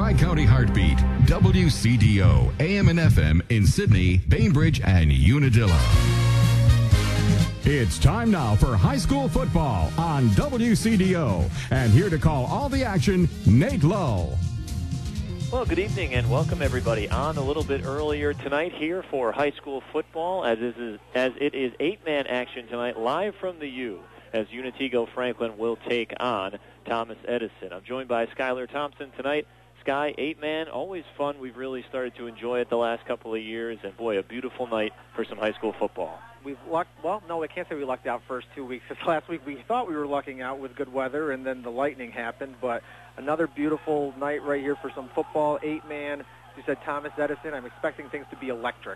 Tri-County Heartbeat, WCDO, AM and FM in Sydney, Bainbridge, and Unadilla. It's time now for high school football on WCDO. And here to call all the action, Nate Lowe. Well, good evening and welcome everybody on a little bit earlier tonight here for high school football as it is 8-man action tonight live from the U as Unatigo Franklin will take on Thomas Edison. I'm joined by Skylar Thompson tonight. Sky, 8-man, always fun. We've really started to enjoy it the last couple of years, and boy, a beautiful night for some high school football. We've lucked, well, no, I can't say we lucked out first 2 weeks. This last week we thought we were lucking out with good weather, and then the lightning happened, but another beautiful night right here for some football, 8-man. You said Thomas Edison. I'm expecting things to be electric.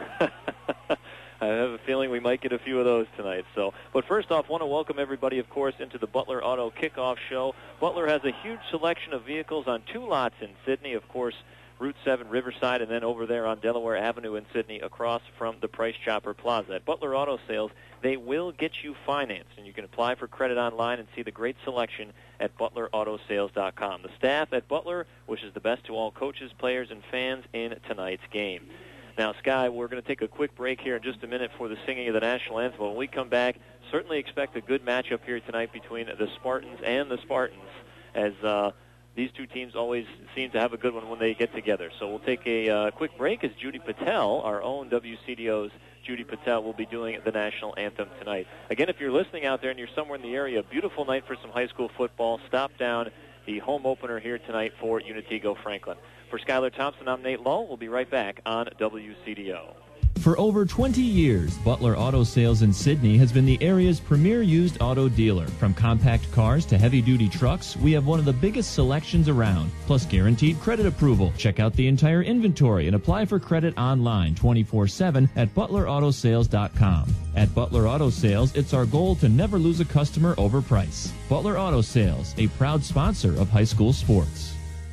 I have a feeling we might get a few of those tonight. But first off, want to welcome everybody, of course, into the Butler Auto Kickoff Show. Butler has a huge selection of vehicles on 2 lots in Sydney, of course, Route 7 Riverside, and then over there on Delaware Avenue in Sydney across from the Price Chopper Plaza. At Butler Auto Sales, they will get you financed, and you can apply for credit online and see the great selection at ButlerAutoSales.com. The staff at Butler wishes the best to all coaches, players, and fans in tonight's game. Now, Sky, we're going to take a quick break here in just a minute for the singing of the national anthem. When we come back, certainly expect a good matchup here tonight between the Spartans and the Spartans, as these two teams always seem to have a good one when they get together. So we'll take a quick break as Judy Patel, our own WCDO's Judy Patel, will be doing the national anthem tonight. Again, if you're listening out there and you're somewhere in the area, a beautiful night for some high school football. Stop down the home opener here tonight for Unatigo Franklin. For Skylar Thompson, I'm Nate Lowe. We'll be right back on WCDO. For over 20 years, Butler Auto Sales in Sydney has been the area's premier used auto dealer. From compact cars to heavy-duty trucks, we have one of the biggest selections around, plus guaranteed credit approval. Check out the entire inventory and apply for credit online 24/7 at ButlerAutoSales.com. At Butler Auto Sales, it's our goal to never lose a customer over price. Butler Auto Sales, a proud sponsor of high school sports.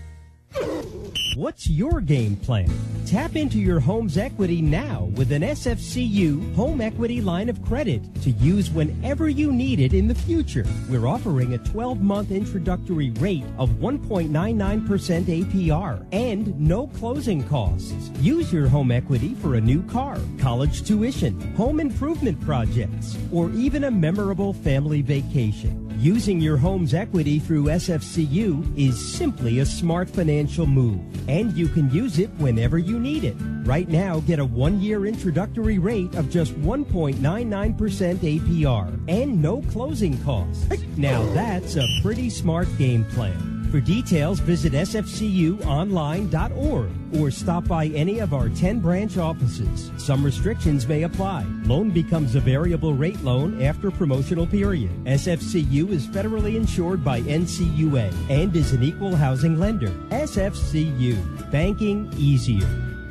What's your game plan? Tap into your home's equity now with an SFCU home equity line of credit to use whenever you need it in the future. We're offering a 12-month introductory rate of 1.99% APR and no closing costs. Use your home equity for a new car, college tuition, home improvement projects, or even a memorable family vacation. Using your home's equity through SFCU is simply a smart financial move, and you can use it whenever you need it. Right now, get a 1-year introductory rate of just 1.99% APR and no closing costs. Now that's a pretty smart game plan. For details, visit sfcuonline.org or stop by any of our 10 branch offices. Some restrictions may apply. Loan becomes a variable rate loan after promotional period. SFCU is federally insured by NCUA and is an equal housing lender. SFCU, banking easier.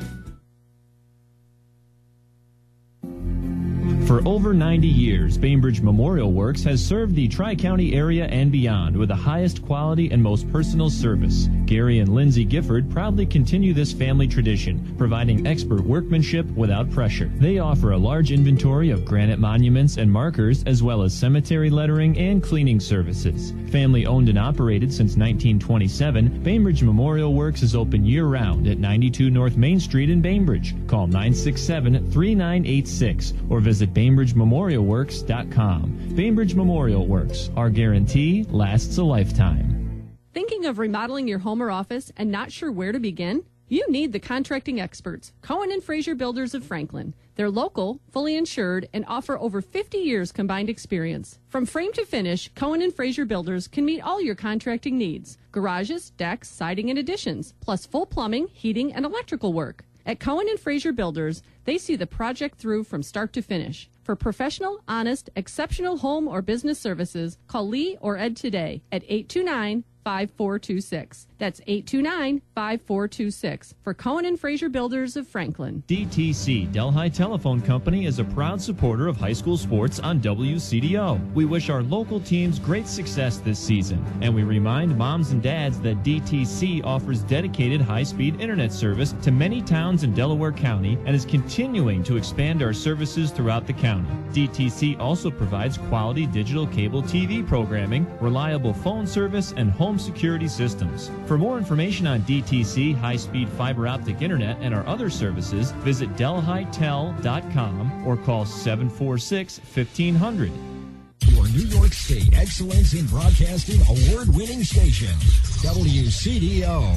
For over 90 years, Bainbridge Memorial Works has served the Tri-County area and beyond with the highest quality and most personal service. Gary and Lindsay Gifford proudly continue this family tradition, providing expert workmanship without pressure. They offer a large inventory of granite monuments and markers, as well as cemetery lettering and cleaning services. Family owned and operated since 1927, Bainbridge Memorial Works is open year-round at 92 North Main Street in Bainbridge. Call 967-3986 or visit BainbridgeMemorialWorks.com. Bainbridge Memorial Works. Our guarantee lasts a lifetime. Thinking of remodeling your home or office and not sure where to begin? You need the contracting experts, Cohen and Fraser Builders of Franklin. They're local, fully insured, and offer over 50 years combined experience. From frame to finish, Cohen and Fraser Builders can meet all your contracting needs. Garages, decks, siding, and additions, plus full plumbing, heating, and electrical work. At Cohen and Fraser Builders, they see the project through from start to finish. For professional, honest, exceptional home or business services, call Lee or Ed today at 829-5426. That's 829-5426 for Cohen and Fraser Builders of Franklin. DTC, Delhi Telephone Company, is a proud supporter of high school sports on WCDO. We wish our local teams great success this season, and we remind moms and dads that DTC offers dedicated high-speed internet service to many towns in Delaware County and is continuing to expand our services throughout the county. DTC also provides quality digital cable TV programming, reliable phone service, and home home security systems. For more information on DTC, high-speed fiber optic internet, and our other services, visit delhitel.com or call 746-1500. Your New York State Excellence in Broadcasting award-winning station, WCDO.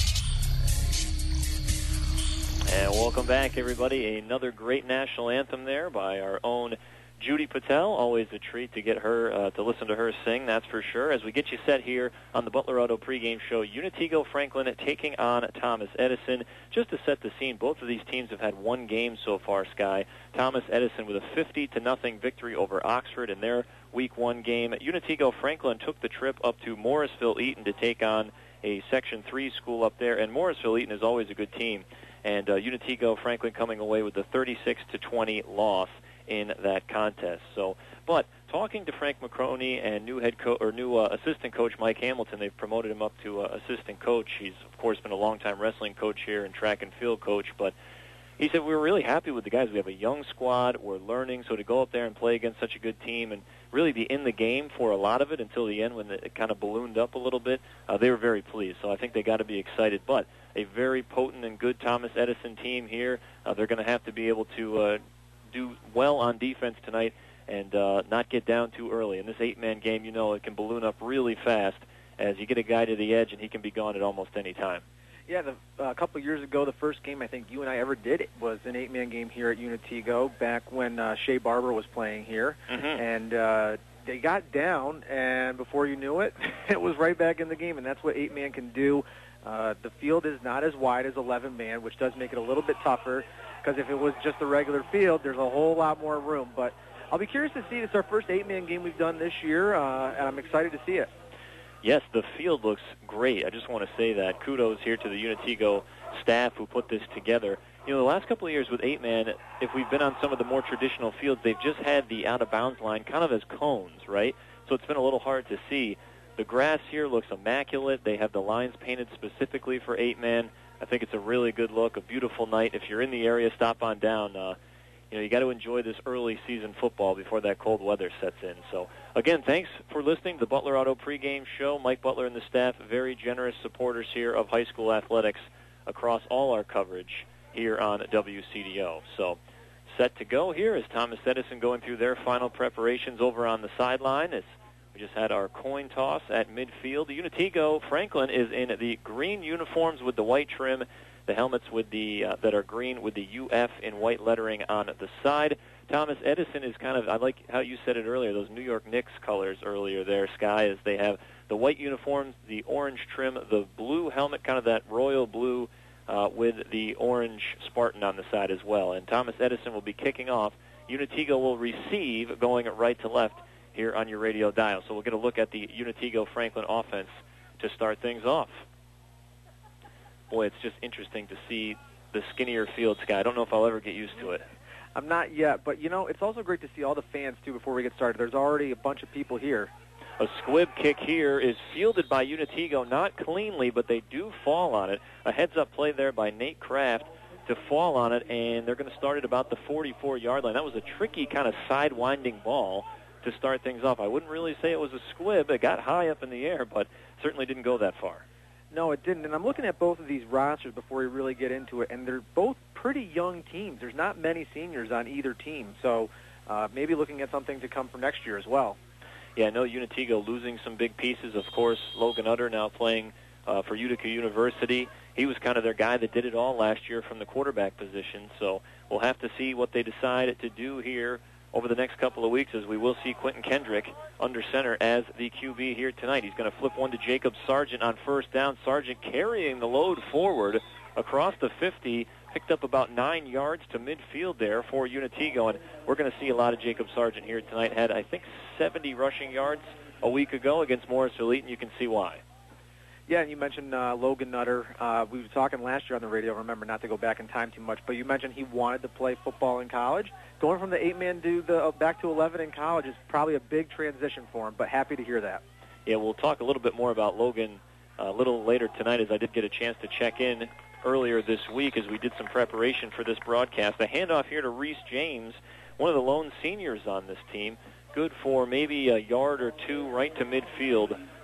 And welcome back, everybody. Another great national anthem there by our own Judy Patel. Always a treat to get her, to listen to her sing, that's for sure. As we get you set here on the Butler Auto pregame show, Unitigo Franklin taking on Thomas Edison. Just to set the scene, both of these teams have had one game so far, Sky. Thomas Edison with a 50-0 victory over Oxford in their Week 1 game. Unitigo Franklin took the trip up to Morrisville-Eaton to take on a Section 3 school up there, and Morrisville-Eaton is always a good team. And Unitigo Franklin coming away with a 36-20 loss in that contest. So, but talking to Frank McCroney and new assistant coach Mike Hamilton, they've promoted him up to assistant coach. He's of course been a longtime wrestling coach here and track and field coach, but he said we're really happy with the guys. We have a young squad. We're learning. So to go up there and play against such a good team and really be in the game for a lot of it until the end when it kind of ballooned up a little bit, they were very pleased. So I think they got to be excited. But a very potent and good Thomas Edison team here. They're going to have to be able to do well on defense tonight and not get down too early. In this 8-man game, you know, it can balloon up really fast as you get a guy to the edge and he can be gone at almost any time. Yeah, a couple of years ago, the first game I think you and I ever did was an 8-man game here at Unitigo back when Shea Barber was playing here. Mm-hmm. And they got down, and before you knew it, it was right back in the game, and that's what 8-man can do. The field is not as wide as 11-man, which does make it a little bit tougher, because if it was just a regular field, there's a whole lot more room. But I'll be curious to see. It's our first 8-man game we've done this year, and I'm excited to see it. Yes, the field looks great. I just want to say that. Kudos here to the Unitigo staff who put this together. You know, the last couple of years with 8-man, if we've been on some of the more traditional fields, they've just had the out-of-bounds line kind of as cones, right? So it's been a little hard to see. The grass here looks immaculate. They have the lines painted specifically for 8-man. I think it's a really good look, a beautiful night. If you're in the area, stop on down. You know, you got to enjoy this early season football before that cold weather sets in. So, again, thanks for listening to the Butler Auto pregame show. Mike Butler and the staff, very generous supporters here of high school athletics across all our coverage here on WCDO. So, set to go here is Thomas Edison going through their final preparations over on the sideline. We just had our coin toss at midfield. The Unitigo Franklin is in the green uniforms with the white trim. The helmets with that are green with the UF in white lettering on the side. Thomas Edison is kind of, I like how you said it earlier, those New York Knicks colors earlier there, Sky, as they have the white uniforms, the orange trim, the blue helmet, kind of that royal blue with the orange Spartan on the side as well. And Thomas Edison will be kicking off. Unitigo will receive going right to left here on your radio dial. So we'll get a look at the Unitigo Franklin offense to start things off. Boy, it's just interesting to see the skinnier field, Sky. I don't know if I'll ever get used to it. I'm not yet, but, you know, it's also great to see all the fans, too, before we get started. There's already a bunch of people here. A squib kick here is fielded by Unitigo, not cleanly, but they do fall on it. A heads-up play there by Nate Kraft to fall on it, and they're going to start at about the 44-yard line. That was a tricky kind of side-winding ball to start things off. I wouldn't really say it was a squib. It got high up in the air, but certainly didn't go that far. No, it didn't. And I'm looking at both of these rosters before we really get into it, and they're both pretty young teams. There's not many seniors on either team, so maybe looking at something to come for next year as well. Yeah, I know Unitigo losing some big pieces. Of course, Logan Utter now playing for Utica University. He was kind of their guy that did it all last year from the quarterback position, so we'll have to see what they decide to do here over the next couple of weeks, as we will see Quentin Kendrick under center as the QB here tonight. He's going to flip one to Jacob Sargent on first down. Sargent carrying the load forward across the 50, picked up about 9 yards to midfield there for Unitigo, and we're going to see a lot of Jacob Sargent here tonight. Had, I think, 70 rushing yards a week ago against Morrisville-Eaton. You can see why. Yeah, and you mentioned Logan Nutter. We were talking last year on the radio. Remember, not to go back in time too much, but you mentioned he wanted to play football in college. Going from the 8-man to back to 11 in college is probably a big transition for him, but happy to hear that. Yeah, we'll talk a little bit more about Logan a little later tonight, as I did get a chance to check in earlier this week as we did some preparation for this broadcast. A handoff here to Reese James, one of the lone seniors on this team. Good for maybe a yard or two right to midfield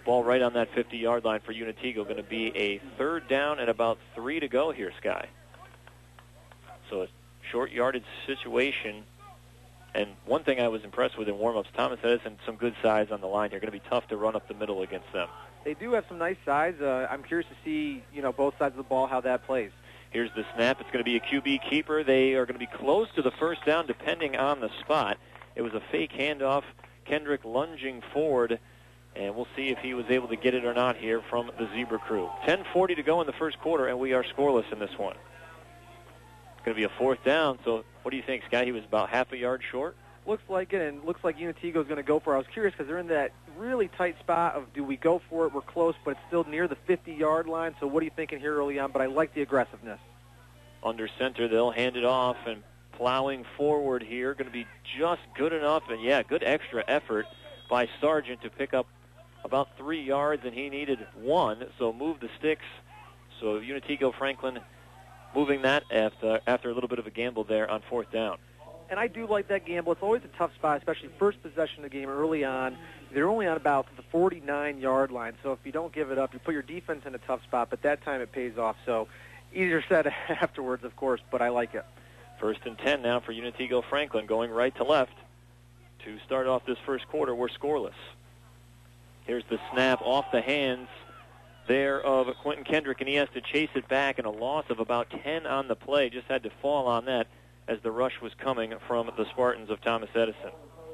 Ball right on that 50-yard line for Unitigo. Going to be a third down and about 3 to go here, Sky. So a short yardage situation. And one thing I was impressed with in warm-ups, Thomas Edison, some good size on the line here. Going to be tough to run up the middle against them. They do have some nice size. I'm curious to see, both sides of the ball, how that plays. Here's the snap. It's going to be a QB keeper. They are going to be close to the first down depending on the spot. It was a fake handoff. Kendrick lunging forward, and we'll see if he was able to get it or not here from the Zebra crew. 10:40 to go in the first quarter, and we are scoreless in this one. It's going to be a fourth down, so what do you think, Scott? He was about half a yard short? Looks like it, and looks like Unitigo is going to go for it. I was curious because they're in that really tight spot of do we go for it? We're close, but it's still near the 50-yard line, so what are you thinking here early on? But I like the aggressiveness. Under center, they'll hand it off, and plowing forward here, going to be just good enough, and good extra effort by Sargent to pick up about 3 yards, and he needed 1, so move the sticks. So Unitigo Franklin moving that after a little bit of a gamble there on fourth down. And I do like that gamble. It's always a tough spot, especially first possession of the game early on. They're only on about the 49-yard line, so if you don't give it up, you put your defense in a tough spot, but that time it pays off. So easier said afterwards, of course, but I like it. First and 10 now for Unitigo Franklin, going right to left. To start off this first quarter, we're scoreless. Here's the snap off the hands there of Quentin Kendrick, and he has to chase it back, and a loss of about 10 on the play. Just had to fall on that as the rush was coming from the Spartans of Thomas Edison.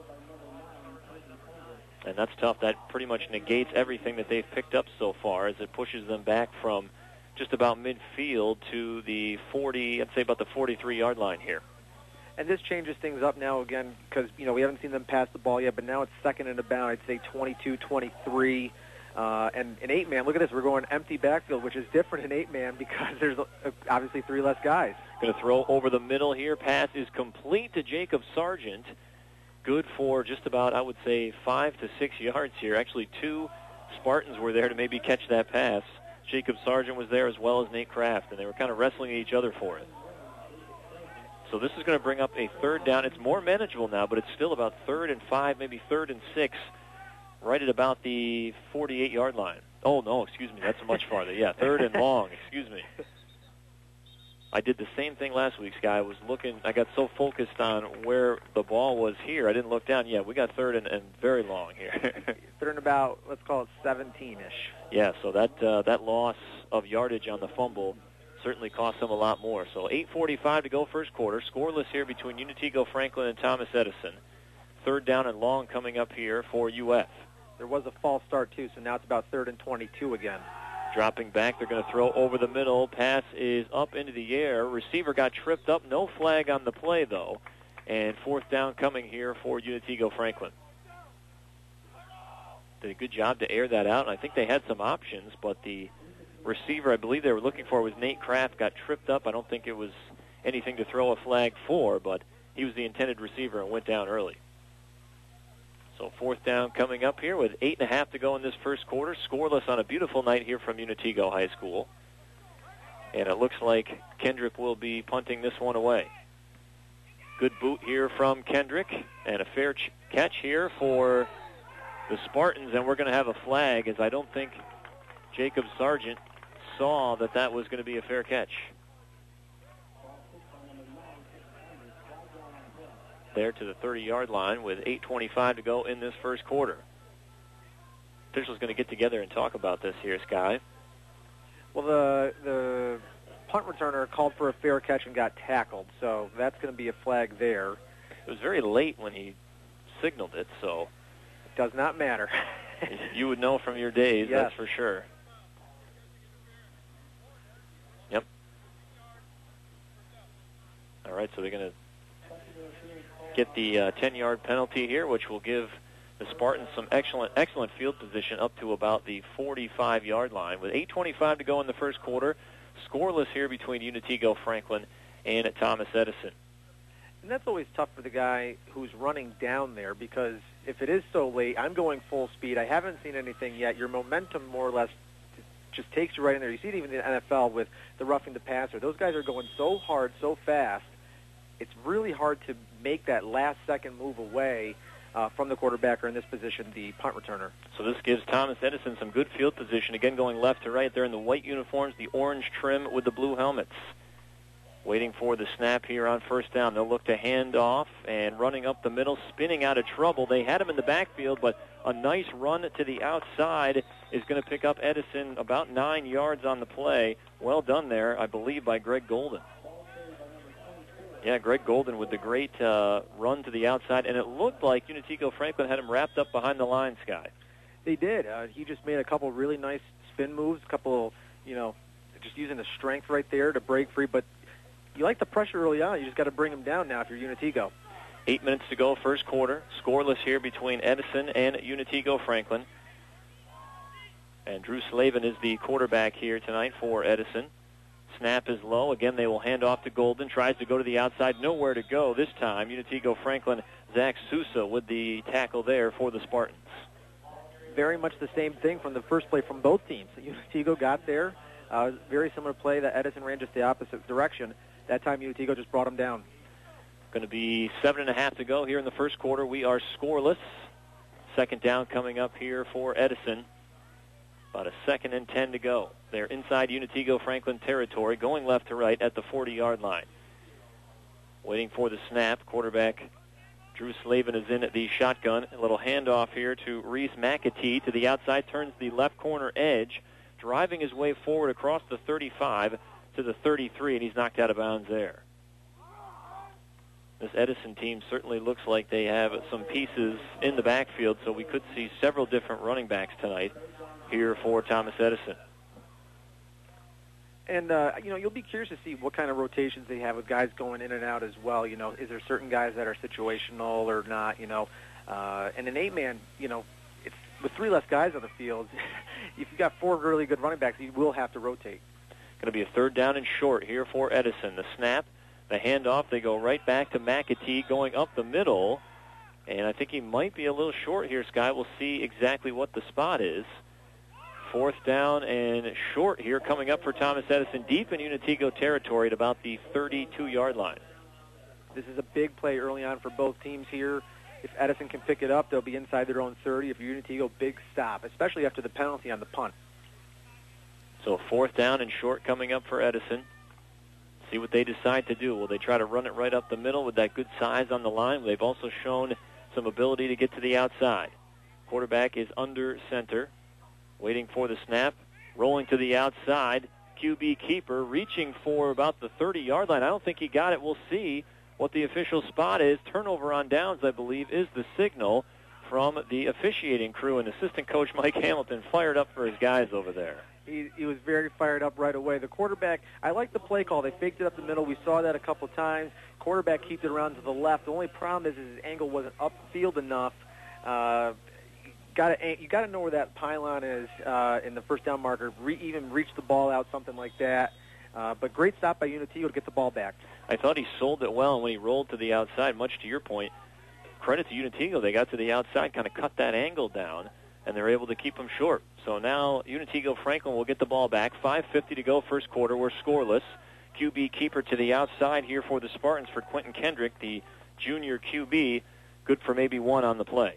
And that's tough. That pretty much negates everything that they've picked up so far as it pushes them back from just about midfield to the 40, I'd say about the 43-yard line here. And this changes things up now again because, we haven't seen them pass the ball yet, but now it's second and about, I'd say 22, 23. And in 8-man, look at this. We're going empty backfield, which is different in 8-man because there's obviously 3 less guys. Going to throw over the middle here. Pass is complete to Jacob Sargent. Good for just about, I would say, 5 to 6 yards here. Actually, 2 Spartans were there to maybe catch that pass. Jacob Sargent was there as well as Nate Kraft, and they were kind of wrestling each other for it. So this is going to bring up a third down. It's more manageable now, but it's still about 3rd and 5, maybe 3rd and 6, right at about the 48-yard line. Oh, no, excuse me, that's much farther. Yeah, 3rd and long, excuse me. I did the same thing last week, Sky. I got so focused on where the ball was here, I didn't look down. Yeah, we got 3rd and very long here. 3rd and about, let's call it 17-ish. Yeah, so that loss of yardage on the fumble certainly cost them a lot more. So 8:45 to go first quarter. Scoreless here between Unitigo Franklin and Thomas Edison. 3rd down and long coming up here for UF. There was a false start, too, so now it's about 3rd and 22 again. Dropping back, they're going to throw over the middle. Pass is up into the air. Receiver got tripped up. No flag on the play, though. And 4th down coming here for Unitigo Franklin. Did a good job to air that out, and I think they had some options, but the receiver I believe they were looking for was Nate Kraft, got tripped up. I don't think it was anything to throw a flag for, but he was the intended receiver and went down early. So 4th down coming up here with 8.5 to go in this first quarter. Scoreless on a beautiful night here from Unitigo High School. And it looks like Kendrick will be punting this one away. Good boot here from Kendrick, and a fair catch here for the Spartans, and we're going to have a flag as I don't think Jacob Sargent saw that was going to be a fair catch. There to the 30-yard line with 8:25 to go in this first quarter. Officials going to get together and talk about this here, Sky. Well, the punt returner called for a fair catch and got tackled, so that's going to be a flag there. It was very late when he signaled it, so it does not matter. You would know from your days, yes. That's for sure. Yep. All right, so they're going to get the 10-yard penalty here, which will give the Spartans some excellent field position up to about the 45-yard line. With 8:25 to go in the first quarter, scoreless here between Unitigo Franklin and Thomas Edison. And that's always tough for the guy who's running down there because if it is so late, I'm going full speed. I haven't seen anything yet. Your momentum more or less just takes you right in there. You see it even in the NFL with the roughing the passer. Those guys are going so hard, so fast. It's really hard to make that last-second move away from the quarterback, or in this position, the punt returner. So this gives Thomas Edison some good field position. Again, going left to right. They're in the white uniforms, the orange trim with the blue helmets. Waiting for the snap here on first down. They'll look to hand off, and running up the middle, spinning out of trouble. They had him in the backfield, but a nice run to the outside is going to pick up Edison about 9 yards on the play. Well done there, I believe, by Greg Golden. Yeah, Greg Golden with the great run to the outside, and it looked like Unitigo Franklin had him wrapped up behind the line, Sky. They did. He just made a couple really nice spin moves, a couple, just using the strength right there to break free, but you like the pressure early on. You just got to bring them down now if you're Unitigo. 8 minutes to go, first quarter. Scoreless here between Edison and Unitigo Franklin. And Drew Slavin is the quarterback here tonight for Edison. Snap is low. Again, they will hand off to Golden. Tries to go to the outside. Nowhere to go this time. Unitigo Franklin, Zach Sousa with the tackle there for the Spartans. Very much the same thing from the first play from both teams. Unitigo got there. Very similar play that Edison ran just the opposite direction. That time, Unitigo just brought him down. Going to be 7.5 to go here in the first quarter. We are scoreless. Second down coming up here for Edison. About a 2nd and 10 to go. They're inside Unitigo Franklin territory, going left to right at the 40-yard line. Waiting for the snap. Quarterback Drew Slavin is in at the shotgun. A little handoff here to Reese McAtee to the outside. Turns the left corner edge. Driving his way forward across the 35 to the 33, and he's knocked out of bounds there. This Edison team certainly looks like they have some pieces in the backfield, so we could see several different running backs tonight here for Thomas Edison. And, you'll be curious to see what kind of rotations they have with guys going in and out as well. Is there certain guys that are situational or not, and an 8-man, it's with 3 less guys on the field, if you've got 4 really good running backs, you will have to rotate. Going to be a 3rd down and short here for Edison. The snap, the handoff, they go right back to McAtee going up the middle. And I think he might be a little short here, Sky. We'll see exactly what the spot is. 4th down and short here coming up for Thomas Edison, deep in Unitigo territory at about the 32-yard line. This is a big play early on for both teams here. If Edison can pick it up, they'll be inside their own 30. If Unitigo, big stop, especially after the penalty on the punt. So 4th down and short coming up for Edison. See what they decide to do. Will they try to run it right up the middle with that good size on the line? They've also shown some ability to get to the outside. Quarterback is under center, waiting for the snap, rolling to the outside. QB keeper reaching for about the 30-yard line. I don't think he got it. We'll see what the official spot is. Turnover on downs, I believe, is the signal from the officiating crew, and assistant coach Mike Hamilton fired up for his guys over there. He was very fired up right away. The quarterback, I like the play call. They faked it up the middle. We saw that a couple times. Quarterback keeps it around to the left. The only problem is his angle wasn't upfield enough. You got to know where that pylon is in the first down marker. Even reach the ball out, something like that. But great stop by Unitigo to get the ball back. I thought he sold it well, and when he rolled to the outside, much to your point, credit to Unitigo. They got to the outside, kind of cut that angle down, and they're able to keep him short. So now Unitigo Franklin will get the ball back. 5:50 to go first quarter. We're scoreless. QB keeper to the outside here for the Spartans for Quentin Kendrick, the junior QB. Good for maybe 1 on the play.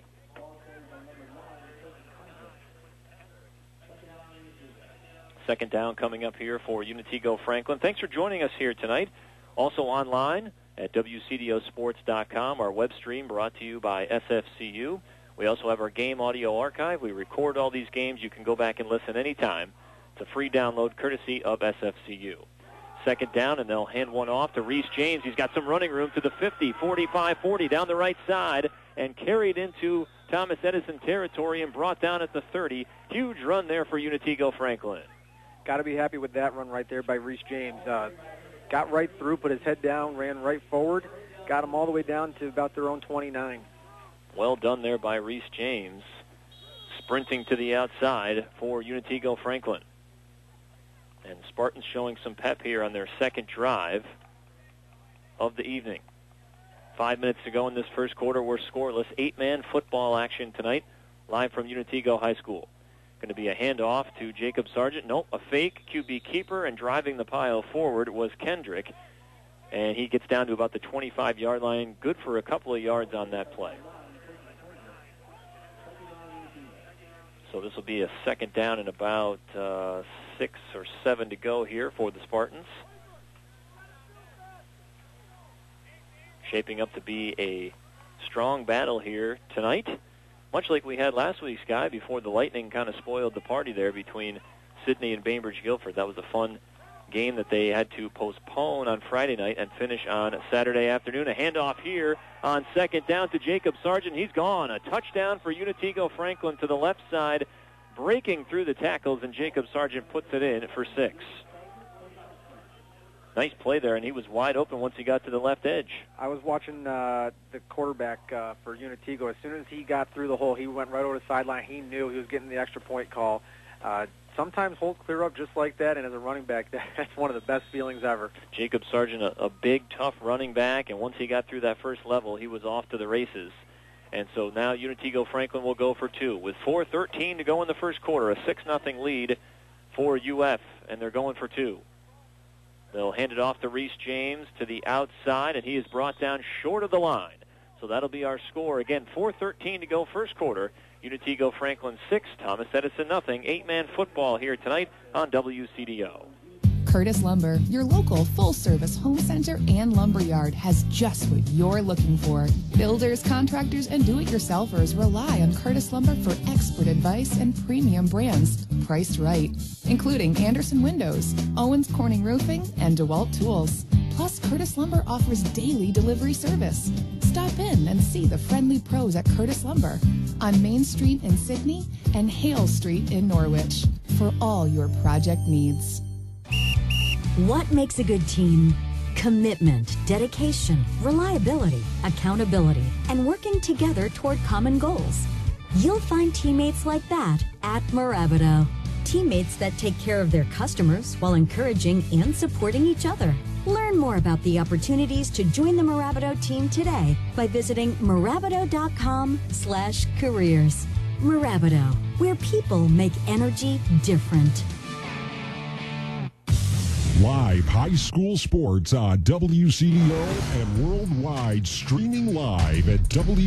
Second down coming up here for Unitigo Franklin. Thanks for joining us here tonight. Also online at WCDOsports.com. Our web stream brought to you by SFCU. We also have our game audio archive. We record all these games. You can go back and listen anytime. It's a free download courtesy of SFCU. Second down, and they'll hand one off to Reese James. He's got some running room to the 50, 45, 40, down the right side, and carried into Thomas Edison territory and brought down at the 30. Huge run there for Unitigo Franklin. Got to be happy with that run right there by Reese James. Got right through, put his head down, ran right forward, got him all the way down to about their own 29. Well done there by Reese James, sprinting to the outside for Unitigo Franklin. And Spartans showing some pep here on their second drive of the evening. 5 minutes to go in this first quarter. We're scoreless. 8-man football action tonight, live from Unitigo High School. Going to be a handoff to Jacob Sargent. Nope, a fake QB keeper, and driving the pile forward was Kendrick. And he gets down to about the 25-yard line. Good for a couple of yards on that play. So this will be a second down and about 6 or 7 to go here for the Spartans. Shaping up to be a strong battle here tonight, much like we had last week's guy before the Lightning kind of spoiled the party there between Sidney and Bainbridge Guilford. That was a fun game that they had to postpone on Friday night and finish on Saturday afternoon. A handoff here on second down to Jacob Sargent. He's gone. A touchdown for Unitigo Franklin to the left side, breaking through the tackles, and Jacob Sargent puts it in for 6. Nice play there, and he was wide open once he got to the left edge. I was watching the quarterback for Unitigo. As soon as he got through the hole, he went right over the sideline. He knew he was getting the extra point call. Sometimes holes clear up just like that, and as a running back, that's one of the best feelings ever. Jacob Sargent, a big, tough running back, and once he got through that first level, he was off to the races. And so now Unitigo Franklin will go for 2. With 4:13 to go in the first quarter, a 6-0 lead for UF, and they're going for 2. They'll hand it off to Reese James to the outside, and he is brought down short of the line. So that'll be our score. Again, 4:13 to go first quarter. Unitigo Franklin 6, Thomas Edison nothing. 8-man football here tonight on WCDO. Curtis Lumber, your local full-service home center and lumber yard, has just what you're looking for. Builders, contractors, and do-it-yourselfers rely on Curtis Lumber for expert advice and premium brands priced right, including Anderson Windows, Owens Corning Roofing, and DeWalt Tools. Plus, Curtis Lumber offers daily delivery service. Stop in and see the friendly pros at Curtis Lumber on Main Street in Sydney and Hale Street in Norwich for all your project needs. What makes a good team? Commitment, dedication, reliability, accountability, and working together toward common goals. You'll find teammates like that at Mirabito. Teammates that take care of their customers while encouraging and supporting each other. Learn more about the opportunities to join the Mirabito team today by visiting Mirabito.com/careers. Mirabito, where people make energy different. Live high school sports on WCDO and worldwide, streaming live at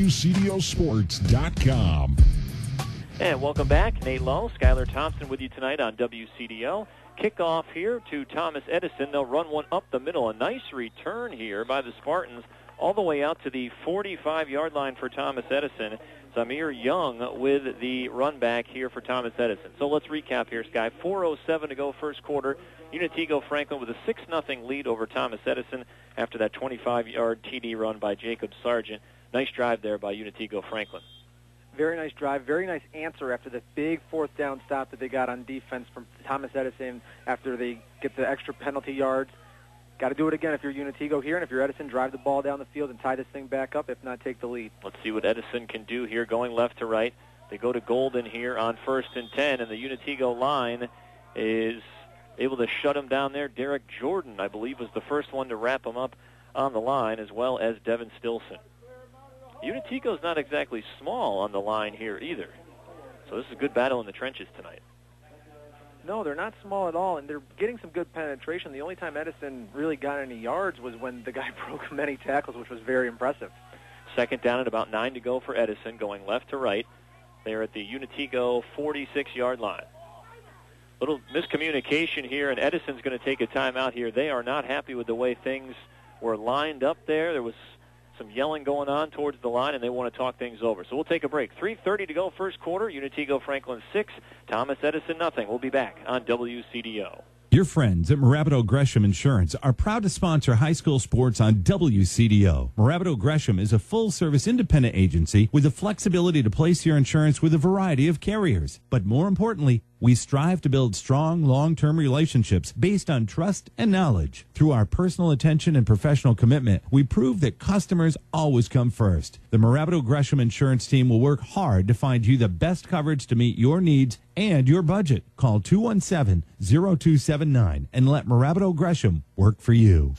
WCDOsports.com. And welcome back. Nate Lowe, Skylar Thompson with you tonight on WCDO. Kickoff here to Thomas Edison. They'll run one up the middle. A nice return here by the Spartans all the way out to the 45-yard line for Thomas Edison. Zamir Young with the run back here for Thomas Edison. So let's recap here, Sky. 4:07 to go first quarter. Unitigo Franklin with a 6-0 lead over Thomas Edison after that 25-yard TD run by Jacob Sargent. Nice drive there by Unitigo Franklin. Very nice drive, very nice answer after the big fourth down stop that they got on defense from Thomas Edison after they get the extra penalty yards. Got to do it again if you're Unitigo here, and if you're Edison, drive the ball down the field and tie this thing back up. If not, take the lead. Let's see what Edison can do here going left to right. They go to Golden here on 1st and 10, and the Unitigo line is able to shut him down there. Derek Jordan, I believe, was the first one to wrap him up on the line, as well as Devin Stilson. Unitigo's not exactly small on the line here either. So this is a good battle in the trenches tonight. No, they're not small at all, and they're getting some good penetration. The only time Edison really got any yards was when the guy broke many tackles, which was very impressive. Second down at about 9 to go for Edison, going left to right. They're at the Unitigo 46-yard line. Little miscommunication here, and Edison's going to take a timeout here. They are not happy with the way things were lined up there. There was some yelling going on towards the line, and they want to talk things over. So we'll take a break. 3:30 to go first quarter. Unitigo Franklin 6, Thomas Edison nothing. We'll be back on WCDO. Your friends at Mirabito Gresham Insurance are proud to sponsor high school sports on WCDO. Mirabito Gresham is a full-service independent agency with the flexibility to place your insurance with a variety of carriers. But more importantly, we strive to build strong, long-term relationships based on trust and knowledge. Through our personal attention and professional commitment, we prove that customers always come first. The Mirabito Gresham Insurance team will work hard to find you the best coverage to meet your needs and your budget. Call 217-0279 and let Mirabito Gresham work for you.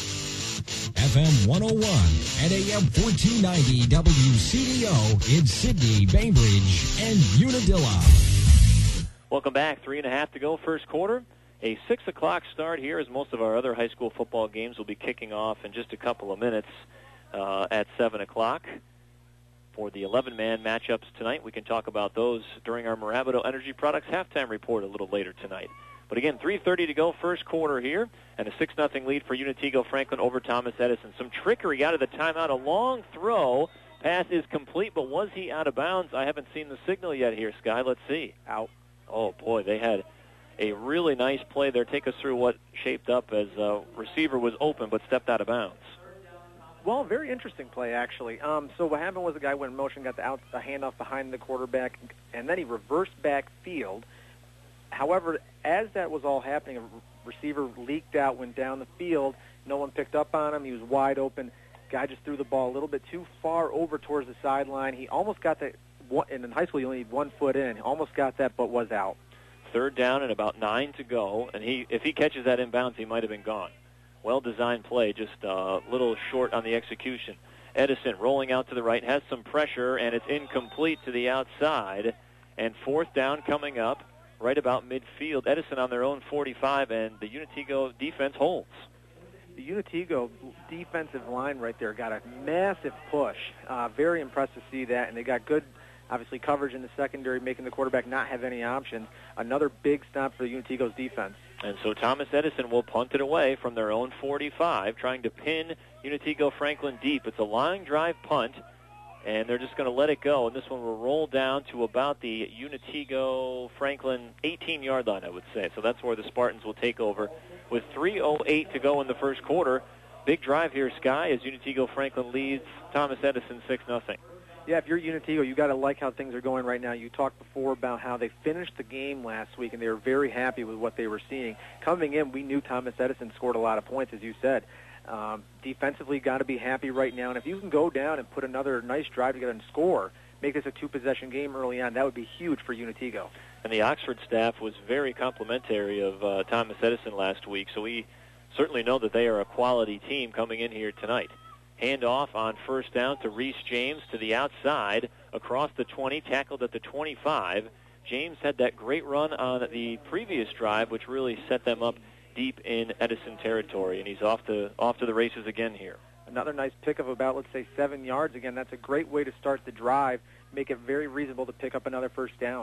FM 101 and AM 1490 WCDO in Sydney, Bainbridge, and Unadilla. Welcome back. 3.5 to go first quarter. A 6 o'clock start here, as most of our other high school football games will be kicking off in just a couple of minutes at 7 o'clock. for the 11-man matchups tonight. We can talk about those during our Mirabito Energy Products halftime report a little later tonight. But again, 3:30 to go, first quarter here, and a 6-0 lead for Unitigo Franklin over Thomas Edison. Some trickery out of the timeout. A long throw. Pass is complete, but was he out of bounds? I haven't seen the signal yet here, Sky. Let's see. Out. Oh, boy, they had a really nice play there. Take us through what shaped up as a receiver was open but stepped out of bounds. Well, very interesting play, actually. So what happened was the guy went in motion, got the handoff behind the quarterback, and then he reversed back field. However, as that was all happening, a receiver leaked out, went down the field. No one picked up on him. He was wide open. Guy just threw the ball a little bit too far over towards the sideline. He almost got that. And in high school, you only need 1 foot in. He almost got that, but was out. 3rd down and about 9 to go. And if he catches that inbounds, he might have been gone. Well-designed play, just a little short on the execution. Edison rolling out to the right, has some pressure, and it's incomplete to the outside. And 4th down coming up right about midfield. Edison on their own 45, and the Unitigo defense holds. The Unitigo defensive line right there got a massive push. Very impressed to see that, and they got good, obviously, coverage in the secondary, making the quarterback not have any options. Another big stop for the Unitigo's defense. And so Thomas Edison will punt it away from their own 45, trying to pin Unitigo Franklin deep. It's a line drive punt, and they're just going to let it go. And this one will roll down to about the Unitigo Franklin 18-yard line, I would say. So that's where the Spartans will take over with 3:08 to go in the first quarter. Big drive here, Sky, as Unitigo Franklin leads Thomas Edison 6-0. Yeah, if you're Unitigo, you got to like how things are going right now. You talked before about how they finished the game last week, and they were very happy with what they were seeing. Coming in, we knew Thomas Edison scored a lot of points, as you said. Defensively, got to be happy right now. And if you can go down and put another nice drive together and score, make this a 2-possession game early on, that would be huge for Unitigo. And the Oxford staff was very complimentary of Thomas Edison last week, so we certainly know that they are a quality team coming in here tonight. Handoff on 1st down to Reese James to the outside, across the 20, tackled at the 25. James had that great run on the previous drive, which really set them up deep in Edison territory, and he's off to the races again here. Another nice pick of about, let's say, 7 yards. Again, that's a great way to start the drive, make it very reasonable to pick up another 1st down.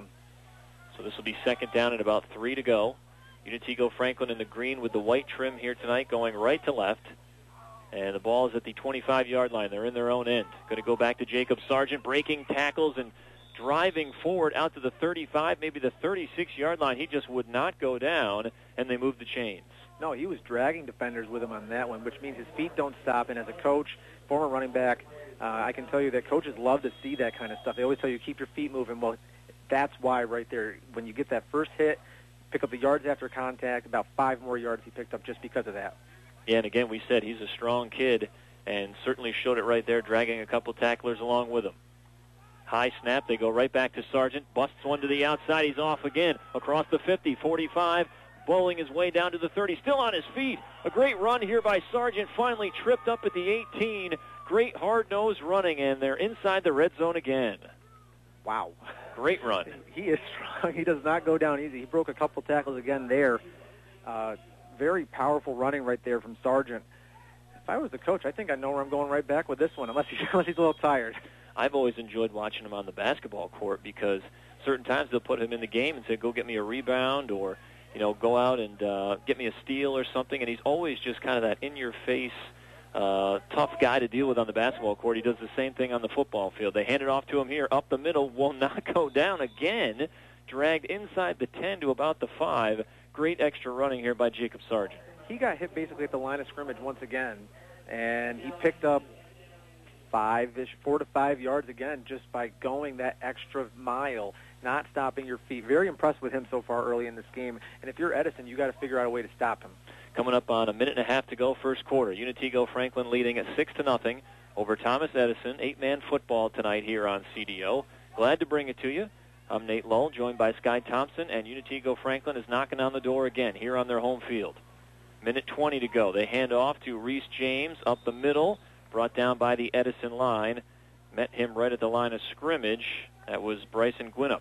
So this will be 2nd down and about 3 to go. Unitigo Franklin in the green with the white trim here tonight, going right to left. And the ball is at the 25-yard line. They're in their own end. Going to go back to Jacob Sargent, breaking tackles and driving forward out to the 35, maybe the 36-yard line. He just would not go down, and they moved the chains. No, he was dragging defenders with him on that one, which means his feet don't stop. And as a coach, former running back, I can tell you that coaches love to see that kind of stuff. They always tell you, keep your feet moving. Well, that's why right there, when you get that first hit, pick up the yards after contact, about 5 more yards he picked up just because of that. Yeah, and again, we said he's a strong kid and certainly showed it right there, dragging a couple tacklers along with him. High snap. They go right back to Sargent. Busts one to the outside. He's off again across the 50, 45, bowling his way down to the 30. Still on his feet. A great run here by Sargent. Finally tripped up at the 18. Great hard-nosed running, and they're inside the red zone again. Wow. Great run. He is strong. He does not go down easy. He broke a couple tackles again there. Very powerful running right there from Sargent. If I was the coach, I think I know where I'm going right back with this one, unless he's a little tired. I've always enjoyed watching him on the basketball court because certain times they'll put him in the game and say, go get me a rebound, or go out and get me a steal or something, and he's always just kind of that in-your-face, tough guy to deal with on the basketball court. He does the same thing on the football field. They hand it off to him here up the middle, will not go down again, dragged inside the 10 to about the 5. Great extra running here by Jacob Sargent. He got hit basically at the line of scrimmage once again, and he picked up 4 to 5 yards again just by going that extra mile, not stopping your feet. Very impressed with him so far early in this game. And if you're Edison, you got to figure out a way to stop him. Coming up on 1.5 minutes to go, first quarter. Unitigo Franklin leading at 6-0 over Thomas Edison. 8-man football tonight here on CDO. Glad to bring it to you. I'm Nate Lull, joined by Sky Thompson, and Unitigo Franklin is knocking on the door again here on their home field. 1:20 to go. They hand off to Reese James up the middle, brought down by the Edison line. Met him right at the line of scrimmage. That was Bryson Gwinnett.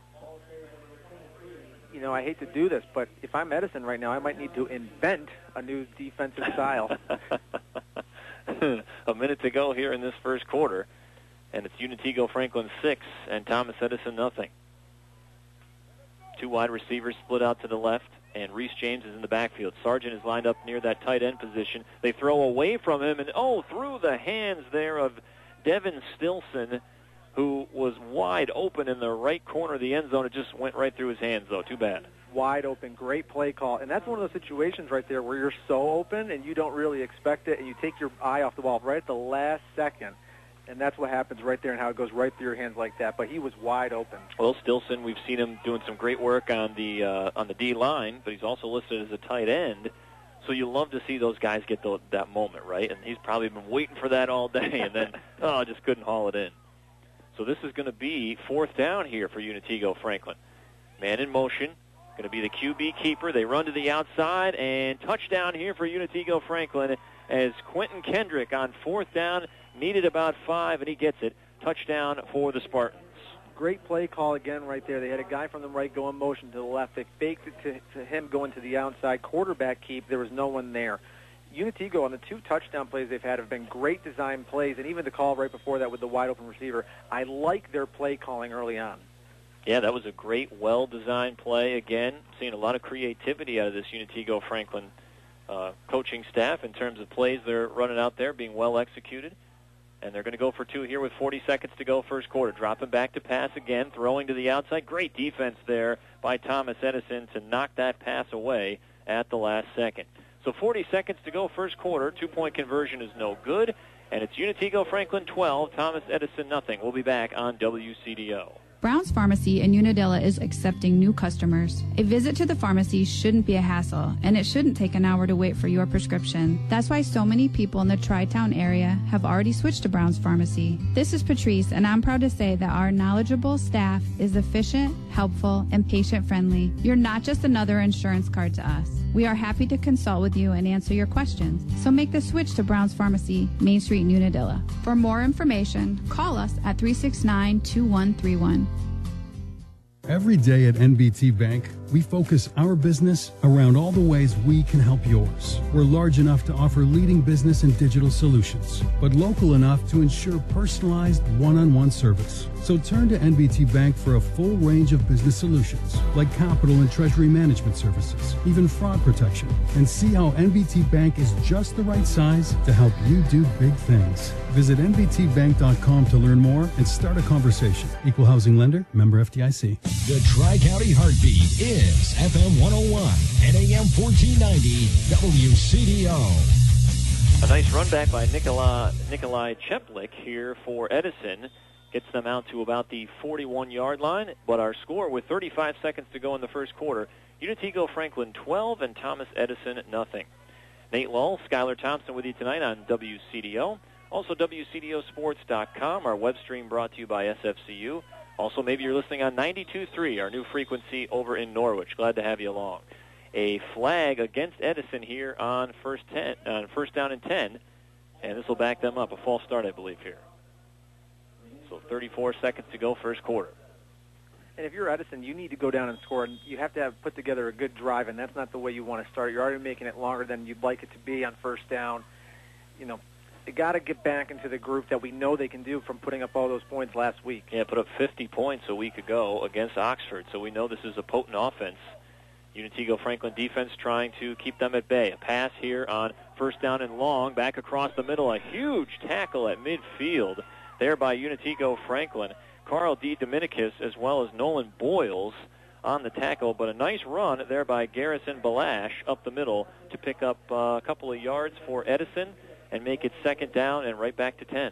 I hate to do this, but if I'm Edison right now, I might need to invent a new defensive style. 1 minute to go here in this first quarter. And it's Unitigo Franklin 6 and Thomas Edison nothing. Two wide receivers split out to the left, and Reese James is in the backfield. Sargent is lined up near that tight end position. They throw away from him, and through the hands there of Devin Stilson, who was wide open in the right corner of the end zone. It just went right through his hands, though. Too bad. Wide open, great play call. And that's one of those situations right there where you're so open and you don't really expect it, and you take your eye off the ball right at the last second. And that's what happens right there and how it goes right through your hands like that. But he was wide open. Well, Stilson, we've seen him doing some great work on the D-line, but he's also listed as a tight end. So you love to see those guys get that moment, right? And he's probably been waiting for that all day, and then, just couldn't haul it in. So this is going to be 4th down here for Unitigo Franklin. Man in motion, going to be the QB keeper. They run to the outside, and touchdown here for Unitigo Franklin as Quentin Kendrick on 4th down needed about 5, and he gets it. Touchdown for the Spartans. Great play call again right there. They had a guy from the right go in motion to the left. They faked it to him going to the outside. Quarterback keep. There was no one there. Unitigo on the 2 touchdown plays they've had have been great design plays, and even the call right before that with the wide open receiver. I like their play calling early on. Yeah, that was a great, well-designed play. Again, seeing a lot of creativity out of this Unitigo Franklin coaching staff in terms of plays they're running out there, being well executed. And they're going to go for 2 here with 40 seconds to go first quarter. Dropping back to pass again, throwing to the outside. Great defense there by Thomas Edison to knock that pass away at the last second. So 40 seconds to go first quarter. 2-point conversion is no good. And it's Unitigo Franklin 12, Thomas Edison nothing. We'll be back on WCDO. Brown's Pharmacy in Unadilla is accepting new customers. A visit to the pharmacy shouldn't be a hassle, and it shouldn't take an hour to wait for your prescription. That's why so many people in the Tri-Town area have already switched to Brown's Pharmacy. This is Patrice, and I'm proud to say that our knowledgeable staff is efficient, helpful, and patient-friendly. You're not just another insurance card to us. We are happy to consult with you and answer your questions. So make the switch to Brown's Pharmacy, Main Street in Unadilla. For more information, call us at 369-2131. Every day at NBT Bank, we focus our business around all the ways we can help yours. We're large enough to offer leading business and digital solutions, but local enough to ensure personalized one-on-one service. So turn to NBT Bank for a full range of business solutions, like capital and treasury management services, even fraud protection, and see how NBT Bank is just the right size to help you do big things. Visit nbtbank.com to learn more and start a conversation. Equal housing lender, member FDIC. The Tri-County Heartbeat is FM 101 and AM 1490 WCDO. A nice run back by Nikolai Cheplik here for Edison. Gets them out to about the 41-yard line. But our score with 35 seconds to go in the first quarter, Unitigo Franklin 12 and Thomas Edison nothing. Nate Lull, Skylar Thompson with you tonight on WCDO. Also WCDOsports.com, our web stream brought to you by SFCU. Also, maybe you're listening on 92.3, our new frequency over in Norwich. Glad to have you along. A flag against Edison here on first down and 10, and this will back them up. A false start, I believe, here. So 34 seconds to go first quarter. And if you're Edison, you need to go down and score, and you have to put together a good drive, and that's not the way you want to start. You're already making it longer than you'd like it to be on first down. You know, they got to get back into the group that we know they can do from putting up all those points last week. Yeah, put up 50 points a week ago against Oxford, so we know this is a potent offense. Unitigo Franklin defense trying to keep them at bay. A pass here on first down and long, back across the middle. A huge tackle at midfield there by Unitigo Franklin. Carl D. Dominicus as well as Nolan Boyles on the tackle, but a nice run there by Garrison Balash up the middle to pick up a couple of yards for Edison and make it second down and right back to 10.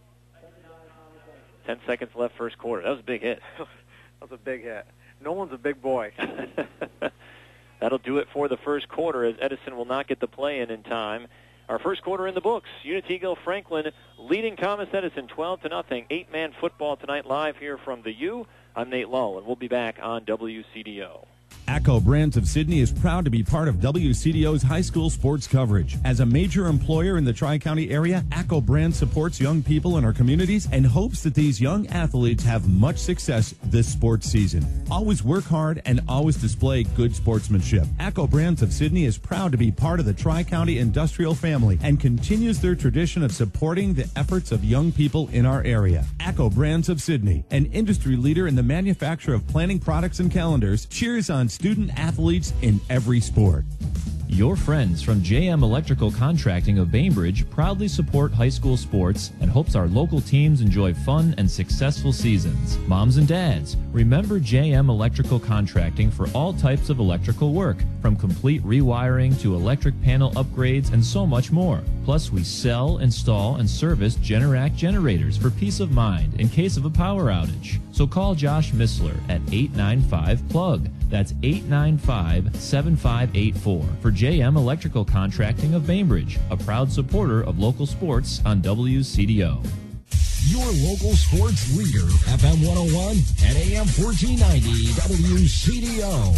10 seconds left first quarter. That was a big hit. That was a big hit. Nolan's a big boy. That'll do it for the first quarter as Edison will not get the play in time. Our first quarter in the books. Unitigo Franklin leading Thomas Edison 12-0. 8-man football tonight live here from the U. I'm Nate Lull, and we'll be back on WCDO. ACCO Brands of Sydney is proud to be part of WCDO's high school sports coverage. As a major employer in the Tri-County area, ACCO Brands supports young people in our communities and hopes that these young athletes have much success this sports season. Always work hard and always display good sportsmanship. ACCO Brands of Sydney is proud to be part of the Tri-County industrial family and continues their tradition of supporting the efforts of young people in our area. ACCO Brands of Sydney, an industry leader in the manufacture of planning products and calendars, cheers on student athletes in every sport. Your friends from JM Electrical Contracting of Bainbridge proudly support high school sports and hopes our local teams enjoy fun and successful seasons. Moms and dads, remember JM Electrical Contracting for all types of electrical work, from complete rewiring to electric panel upgrades and so much more. Plus, we sell, install, and service Generac generators for peace of mind in case of a power outage. So call Josh Missler at 895-PLUG. That's 895-7584 for JM Electrical Contracting of Bainbridge, a proud supporter of local sports on WCDO. Your local sports leader, FM 101 and AM 1490 WCDO.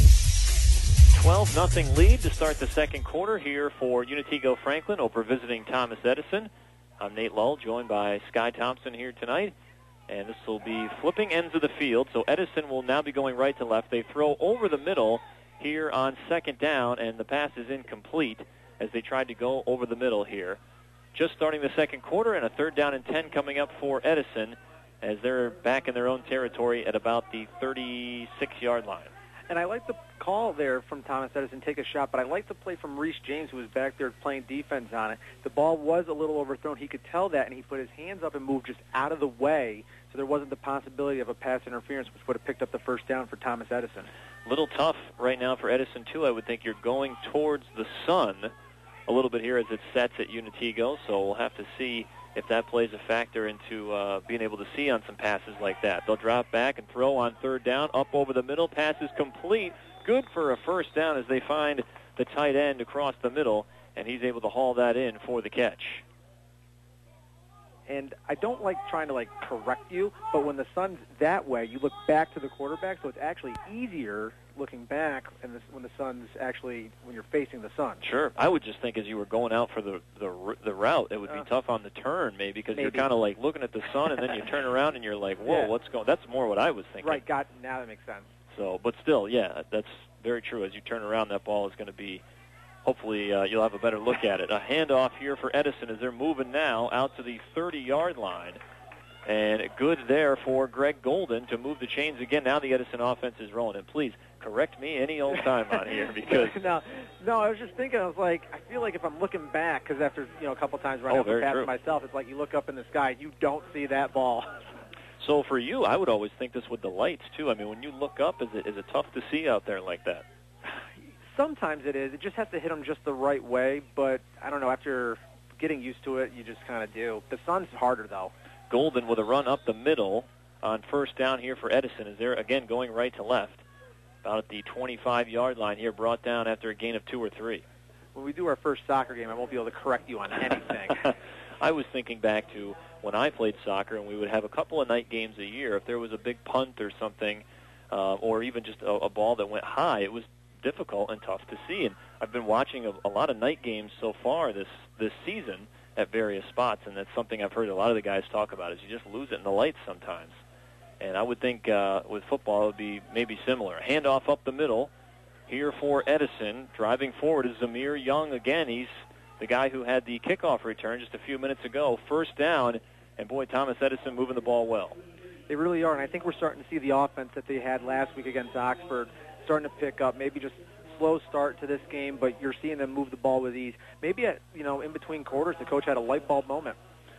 12-0 lead to start the second quarter here for Unitigo Franklin over visiting Thomas Edison. I'm Nate Lull, joined by Sky Thompson here tonight. And this will be flipping ends of the field. So Edison will now be going right to left. They throw over the middle here on second down, and the pass is incomplete as they tried to go over the middle here. Just starting the second quarter, and a 3rd down and 10 coming up for Edison as they're back in their own territory at about the 36-yard line. And I like the call there from Thomas Edison, take a shot, but I like the play from Reese James, who was back there playing defense on it. The ball was a little overthrown. He could tell that, and he put his hands up and moved just out of the way, so there wasn't the possibility of a pass interference, which would have picked up the first down for Thomas Edison. A little tough right now for Edison, too. I would think you're going towards the sun a little bit here as it sets at Unitigo, so we'll have to see if that plays a factor into being able to see on some passes like that. They'll drop back and throw on 3rd down, up over the middle. Pass is complete. Good for a first down as they find the tight end across the middle, and he's able to haul that in for the catch. And I don't like trying to, correct you, but when the sun's that way, you look back to the quarterback, so it's actually easier looking back when the sun's actually, when you're facing the sun. Sure. I would just think as you were going out for the route, it would be tough on the turn maybe because you're kind of looking at the sun and then you turn around and you're like, whoa, what's going on? That's more what I was thinking. Right, now that makes sense. So, but still, yeah, that's very true. As you turn around, that ball is going to be, hopefully you'll have a better look at it. A handoff here for Edison as they're moving now out to the 30-yard line. And good there for Greg Golden to move the chains again. Now the Edison offense is rolling. And please, correct me any old time on here because... No, I was just thinking, I was like, I feel like if I'm looking back, because after, a couple times running up the pass myself, it's like you look up in the sky, you don't see that ball. So for you, I would always think this with the lights, too. I mean, when you look up, is it tough to see out there like that? Sometimes it is. It just has to hit them just the right way, but I don't know, after getting used to it, you just kind of do. The sun's harder, though. Golden with a run up the middle on 1st down here for Edison as they're, again, going right to left. About at the 25-yard line here, brought down after a gain of 2 or 3. When we do our first soccer game, I won't be able to correct you on anything. I was thinking back to when I played soccer, and we would have a couple of night games a year. If there was a big punt or something, or even just a ball that went high, it was difficult and tough to see. And I've been watching a lot of night games so far this season at various spots, and that's something I've heard a lot of the guys talk about, is you just lose it in the lights sometimes. And I would think with football it would be maybe similar. Handoff up the middle here for Edison. Driving forward is Zamir Young again. He's the guy who had the kickoff return just a few minutes ago. 1st down, and boy, Thomas Edison moving the ball well. They really are, and I think we're starting to see the offense that they had last week against Oxford starting to pick up. Maybe just slow start to this game, but you're seeing them move the ball with ease. Maybe at in between quarters, the coach had a light bulb moment.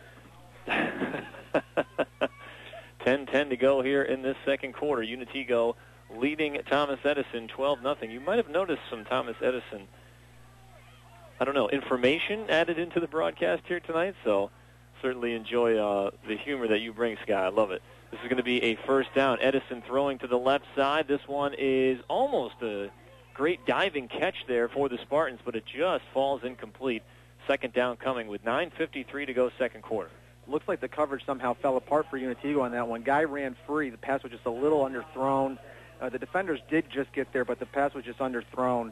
10-10 to go here in this second quarter. Unitigo leading Thomas Edison 12-0. You might have noticed some Thomas Edison, information added into the broadcast here tonight, so certainly enjoy the humor that you bring, Scott. I love it. This is going to be a 1st down. Edison throwing to the left side. This one is almost a great diving catch there for the Spartans, but it just falls incomplete. 2nd down coming with 9:53 to go second quarter. Looks like the coverage somehow fell apart for Unitigo on that one. Guy ran free. The pass was just a little underthrown. The defenders did just get there, but the pass was just underthrown.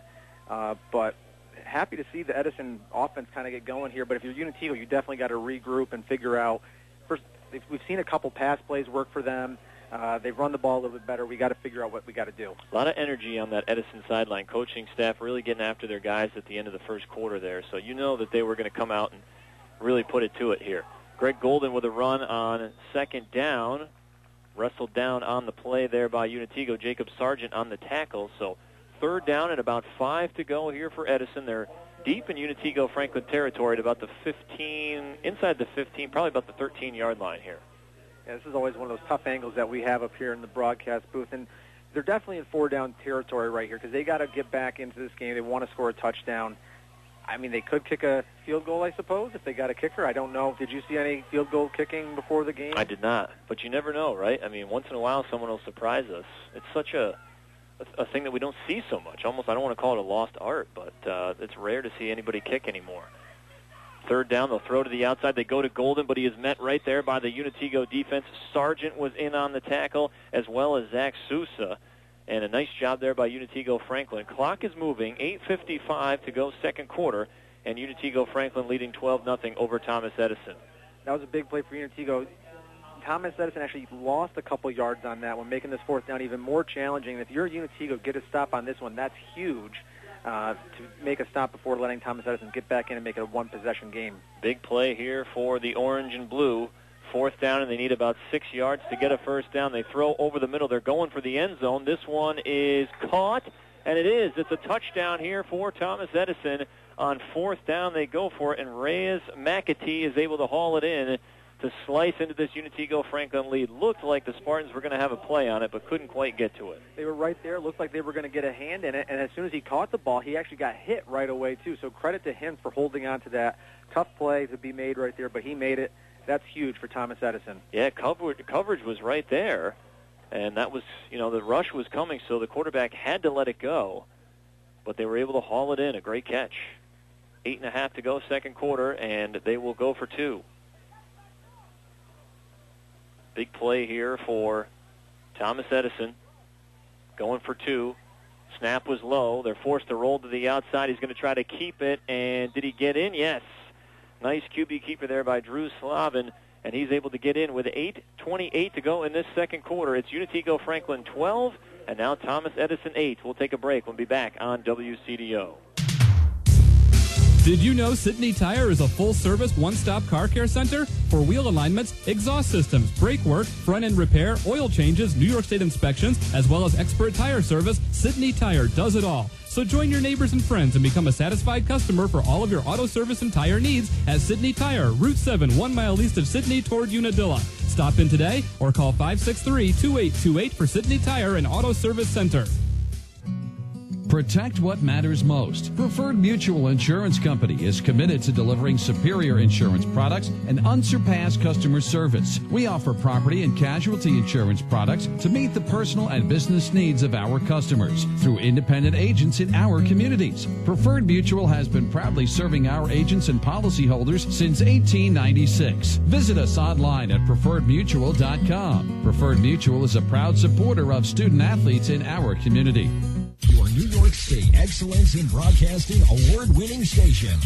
But happy to see the Edison offense kind of get going here. But if you're Unitigo, you definitely got to regroup and figure out. First, we've seen a couple pass plays work for them. They've run the ball a little bit better. We got to figure out what we got to do. A lot of energy on that Edison sideline. Coaching staff really getting after their guys at the end of the first quarter there. So you know that they were going to come out and really put it to it here. Greg Golden with a run on second down. Wrestled down on the play there by Unitigo. Jacob Sargent on the tackle. So third down and about 5 to go here for Edison. They're deep in Unitigo Franklin territory at about the 15, inside the 15, probably about the 13-yard line here. Yeah, this is always one of those tough angles that we have up here in the broadcast booth. And they're definitely in four-down territory right here because they got to get back into this game. They want to score a touchdown. I mean, they could kick a field goal, I suppose, if they got a kicker. I don't know. Did you see any field goal kicking before the game? I did not, but you never know, right? I mean, once in a while, someone will surprise us. It's such a thing that we don't see so much. Almost, I don't want to call it a lost art, but it's rare to see anybody kick anymore. Third down, they'll throw to the outside. They go to Golden, but he is met right there by the Unitigo defense. Sargent was in on the tackle, as well as Zach Sousa. And a nice job there by Unitigo Franklin. Clock is moving, 8:55 to go second quarter, and Unitigo Franklin leading 12-0 over Thomas Edison. That was a big play for Unitigo. Thomas Edison actually lost a couple yards on that one, making this fourth down even more challenging. If you're Unitigo, get a stop on this one. That's huge to make a stop before letting Thomas Edison get back in and make it a one-possession game. Big play here for the orange and blue. Fourth down, and they need about 6 yards to get a first down. They throw over the middle. They're going for the end zone. This one is caught, and it is. It's a touchdown here for Thomas Edison. On fourth down, they go for it, and Reyes McAtee is able to haul it in to slice into this Unitigo Franklin lead. Looked like the Spartans were going to have a play on it, but couldn't quite get to it. They were right there. Looked like they were going to get a hand in it, and as soon as he caught the ball, he actually got hit right away, too. So credit to him for holding on to that. Tough play to be made right there, but he made it. That's huge for Thomas Edison. Yeah, coverage was right there, and that was, the rush was coming, so the quarterback had to let it go, but they were able to haul it in. A great catch. 8.5 to go second quarter, and they will go for two. Big play here for Thomas Edison, going for two. Snap was low. They're forced to roll to the outside. He's going to try to keep it, and did he get in? Yes. Nice QB keeper there by Drew Slavin, and he's able to get in with 8:28 to go in this second quarter. It's Unitigo Franklin 12, and now Thomas Edison 8. We'll take a break. We'll be back on WCDO. Did you know Sydney Tire is a full-service, one-stop car care center? For wheel alignments, exhaust systems, brake work, front-end repair, oil changes, New York State inspections, as well as expert tire service, Sydney Tire does it all. So join your neighbors and friends and become a satisfied customer for all of your auto service and tire needs at Sydney Tire, Route 7, 1 mile east of Sydney toward Unadilla. Stop in today or call 563-2828 for Sydney Tire and Auto Service Center. Protect what matters most. Preferred Mutual Insurance Company is committed to delivering superior insurance products and unsurpassed customer service. We offer property and casualty insurance products to meet the personal and business needs of our customers through independent agents in our communities. Preferred Mutual has been proudly serving our agents and policyholders since 1896. Visit us online at preferredmutual.com. Preferred Mutual is a proud supporter of student athletes in our community. Your New York State Excellence in Broadcasting award-winning station,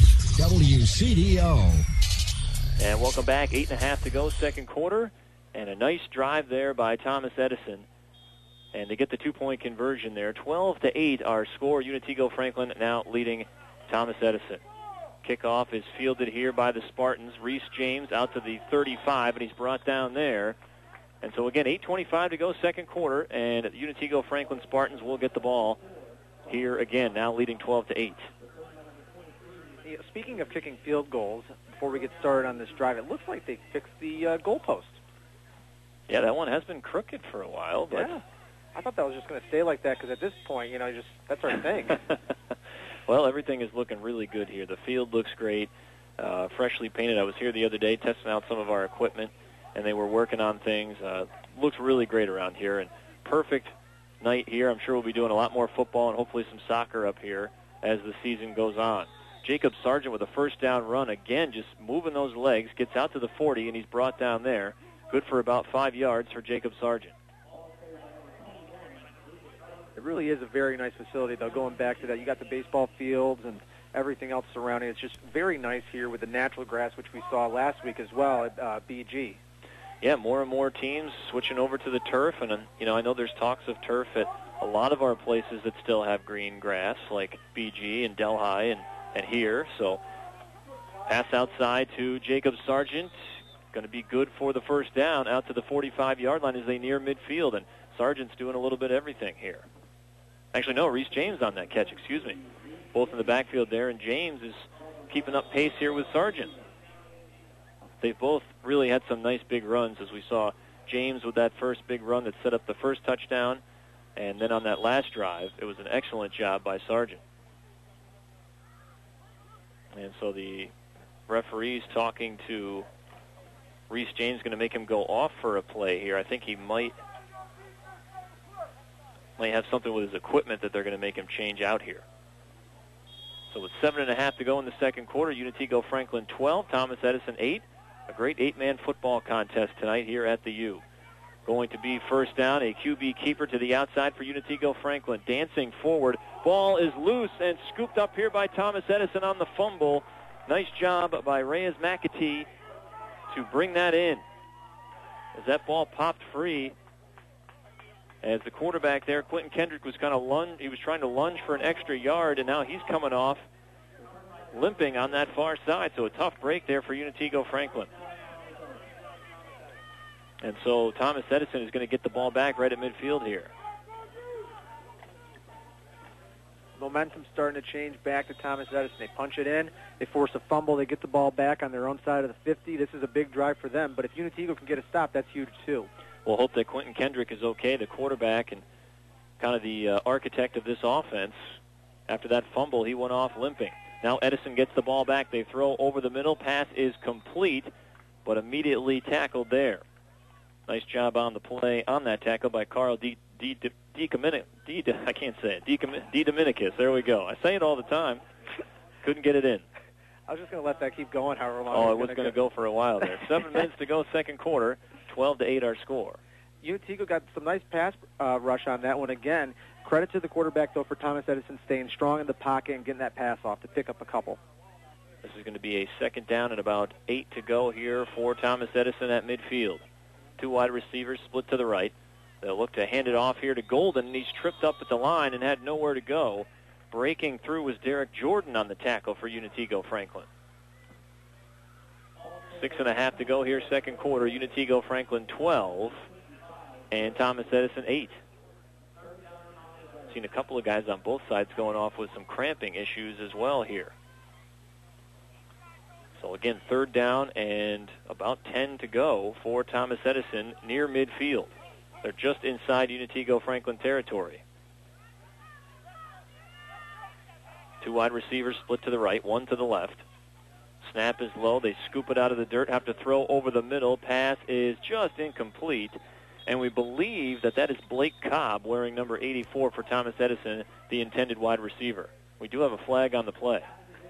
WCDO. And welcome back. 8.5 to go second quarter, and a nice drive there by Thomas Edison. And they get the two-point conversion there. 12-8 our score. Unitigo Franklin now leading Thomas Edison. Kickoff is fielded here by the Spartans. Reese James out to the 35, and he's brought down there. And so, again, 8:25 to go second quarter, and the Unitigo Franklin Spartans will get the ball here again, now leading 12-8. Speaking of kicking field goals, before we get started on this drive, it looks like they fixed the goalpost. Yeah, that one has been crooked for a while. But yeah, I thought that was just going to stay like that because at this point, that's our thing. Well, everything is looking really good here. The field looks great, freshly painted. I was here the other day testing out some of our equipment, and they were working on things. Looks really great around here, and perfect night here. I'm sure we'll be doing a lot more football and hopefully some soccer up here as the season goes on. Jacob Sargent with a first down run, again, just moving those legs, gets out to the 40, and he's brought down there. Good for about 5 yards for Jacob Sargent. really is a very nice facility, though, going back to that. You got the baseball fields and everything else surrounding. It's just very nice here with the natural grass, which we saw last week as well at BG. Yeah, more and more teams switching over to the turf, and I know there's talks of turf at a lot of our places that still have green grass, like BG and Delhi and here. So pass outside to Jacob Sargent, going to be good for the first down out to the 45-yard line as they near midfield, and Sargent's doing a little bit of everything here. Actually, no, Reese James on that catch, excuse me. Both in the backfield there, and James is keeping up pace here with Sargent. They've both really had some nice big runs, as we saw James with that first big run that set up the first touchdown, and then on that last drive, it was an excellent job by Sargent. And so the referee's talking to Reese James, going to make him go off for a play here. I think he might have something with his equipment that they're going to make him change out here. So with 7.5 to go in the second quarter, Unity-Go Franklin 12, Thomas Edison 8. A great 8-man football contest tonight here at the U. Going to be first down, a QB keeper to the outside for Unity-Go Franklin. Dancing forward. Ball is loose and scooped up here by Thomas Edison on the fumble. Nice job by Reyes McAtee to bring that in. As that ball popped free, as the quarterback there, Quentin Kendrick, was he was trying to lunge for an extra yard, and now he's coming off limping on that far side. So a tough break there for Unity-Go Franklin. And so Thomas Edison is going to get the ball back right at midfield here. Momentum starting to change back to Thomas Edison. They punch it in. They force a fumble. They get the ball back on their own side of the 50. This is a big drive for them. But if Unity-Go can get a stop, that's huge too. We'll hope that Quentin Kendrick is okay, the quarterback and kind of the architect of this offense. After that fumble, he went off limping. Now Edison gets the ball back. They throw over the middle. Pass is complete, but immediately tackled there. Nice job on the play on that tackle by Carl DiDominicus. There we go. I say it all the time. Couldn't get it in. I was just going to let that keep going however long. Oh, it was going to go for a while there. 7 minutes to go, second quarter. 12-8 our score. Unity-Go got some nice pass rush on that one again. Credit to the quarterback, though, for Thomas Edison staying strong in the pocket and getting that pass off to pick up a couple. This is going to be a second down and about 8 to go here for Thomas Edison at midfield. 2 wide receivers split to the right. They'll look to hand it off here to Golden, and he's tripped up at the line and had nowhere to go. Breaking through was Derek Jordan on the tackle for Unity-Go Franklin. 6.5 to go here, second quarter. Unity-Go Franklin 12 and Thomas Edison 8. Seen a couple of guys on both sides going off with some cramping issues as well here. So again, third down and about 10 to go for Thomas Edison near midfield. They're just inside Unity-Go Franklin territory. 2 wide receivers split to the right, 1 to the left. Snap is low. They scoop it out of the dirt, have to throw over the middle. Pass is just incomplete. And we believe that is Blake Cobb wearing number 84 for Thomas Edison, the intended wide receiver. We do have a flag on the play.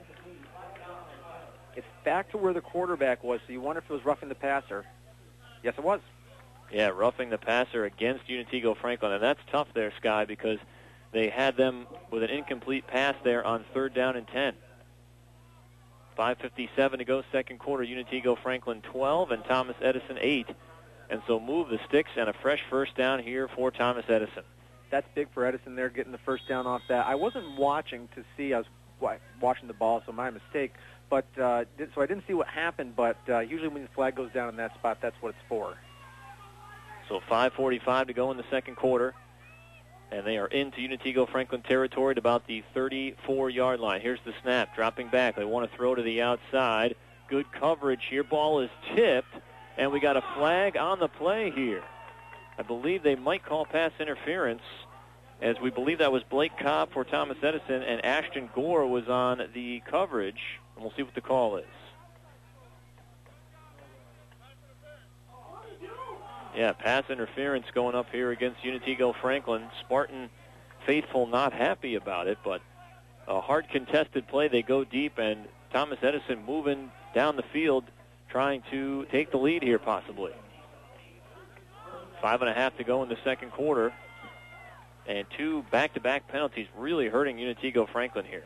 It's back to where the quarterback was, so you wonder if it was roughing the passer. Yes, it was. Yeah, roughing the passer against Unity-Go Franklin. And that's tough there, Sky, because they had them with an incomplete pass there on third down and 10. 5:57 to go, second quarter. Unity-Go Franklin 12 and Thomas Edison 8. And so move the sticks and a fresh first down here for Thomas Edison. That's big for Edison there, getting the first down off that. I wasn't watching to see. I was watching the ball, so my mistake. But so I didn't see what happened, but usually when the flag goes down in that spot, that's what it's for. So 5:45 to go in the second quarter. And they are into Unity-Go Franklin territory at about the 34-yard line. Here's the snap, dropping back. They want to throw to the outside. Good coverage here. Ball is tipped, and we got a flag on the play here. I believe they might call pass interference, as we believe that was Blake Cobb for Thomas Edison, and Ashton Gore was on the coverage. And we'll see what the call is. Yeah, pass interference going up here against Unity-Go Franklin. Spartan faithful not happy about it, but a hard contested play. They go deep, and Thomas Edison moving down the field, trying to take the lead here possibly. 5.5 to go in the second quarter. And 2 back-to-back penalties really hurting Unitego Franklin here.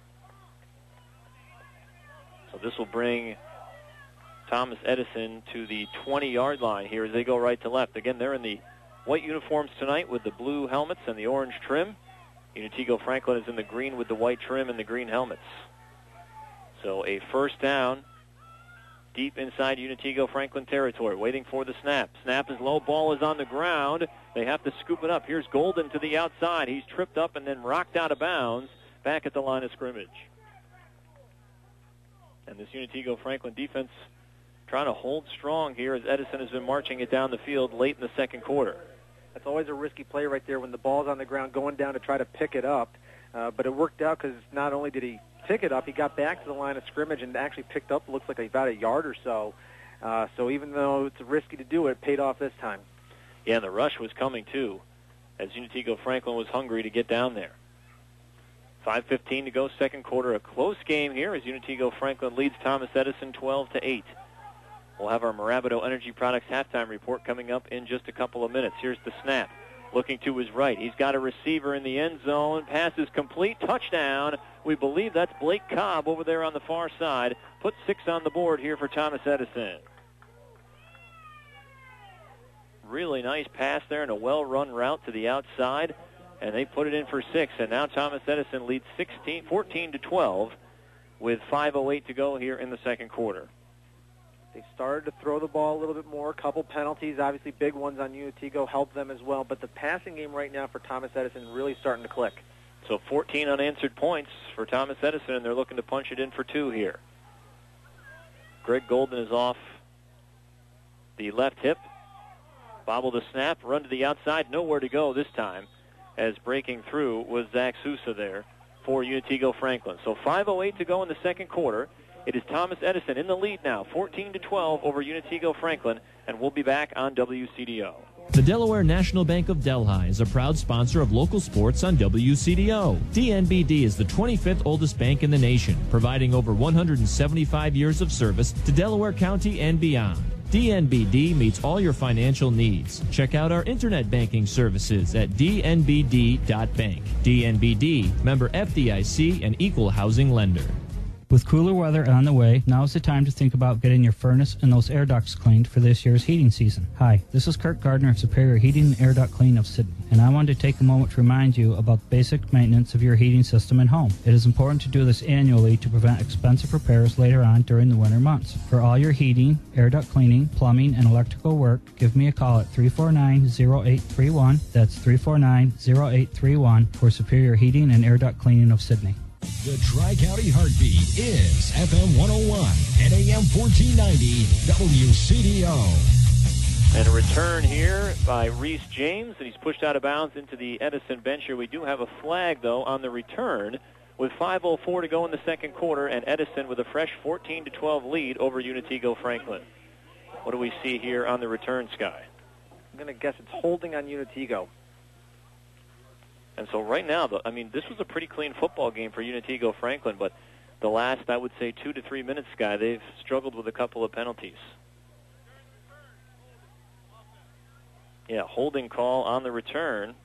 So this will bring Thomas Edison to the 20-yard line here as they go right to left. Again, they're in the white uniforms tonight with the blue helmets and the orange trim. Unitego Franklin is in the green with the white trim and the green helmets. So a first down deep inside Unitego Franklin territory, waiting for the snap. Snap is low, ball is on the ground. They have to scoop it up. Here's Golden to the outside. He's tripped up and then rocked out of bounds back at the line of scrimmage. And this Unitego Franklin defense trying to hold strong here as Edison has been marching it down the field late in the second quarter. That's always a risky play right there when the ball's on the ground going down to try to pick it up. But it worked out because not only did he pick it up, he got back to the line of scrimmage and actually picked up, looks like about a yard or so. So even though it's risky to do it, it paid off this time. Yeah, and the rush was coming too as Unitego Franklin was hungry to get down there. 5:15 to go, second quarter. A close game here as Unitego Franklin leads Thomas Edison 12-8. We'll have our Mirabito Energy Products halftime report coming up in just a couple of minutes. Here's the snap. Looking to his right. He's got a receiver in the end zone. Pass is complete. Touchdown. We believe that's Blake Cobb over there on the far side. Put 6 on the board here for Thomas Edison. Really nice pass there and a well-run route to the outside. And they put it in for 6. And now Thomas Edison leads 14-12 with 5:08 to go here in the second quarter. They started to throw the ball a little bit more. A couple penalties, obviously big ones on Unitego, helped them as well. But the passing game right now for Thomas Edison really starting to click. So 14 unanswered points for Thomas Edison, and they're looking to punch it in for 2 here. Greg Golden is off the left hip. Bobble the snap, run to the outside, nowhere to go this time, as breaking through was Zach Sousa there for Unitego Franklin. So 5:08 to go in the second quarter. It is Thomas Edison in the lead now, 14-12 over Unitego Franklin, and we'll be back on WCDO. The Delaware National Bank of Delhi is a proud sponsor of local sports on WCDO. DNBD is the 25th oldest bank in the nation, providing over 175 years of service to Delaware County and beyond. DNBD meets all your financial needs. Check out our internet banking services at dnbd.bank. DNBD, member FDIC, and equal housing lender. With cooler weather on the way, now's the time to think about getting your furnace and those air ducts cleaned for this year's heating season. Hi, this is Kurt Gardner of Superior Heating and Air Duct Clean of Sydney, and I wanted to take a moment to remind you about the basic maintenance of your heating system and home. It is important to do this annually to prevent expensive repairs later on during the winter months. For all your heating, air duct cleaning, plumbing, and electrical work, give me a call at 349-0831. That's 349-0831 for Superior Heating and Air Duct Cleaning of Sydney. The Tri-County Heartbeat is FM 101 and AM 1490 WCDO. And a return here by Reese James, and he's pushed out of bounds into the Edison bench here. We do have a flag, though, on the return with 5:04 to go in the second quarter, and Edison with a fresh 14-12 lead over Unitego Franklin. What do we see here on the return, Sky? I'm going to guess it's holding on Unitego. And so right now, this was a pretty clean football game for Unitego Franklin, but the last, I would say, 2 to 3 minutes, Sky, they've struggled with a couple of penalties. Yeah, holding call on the return.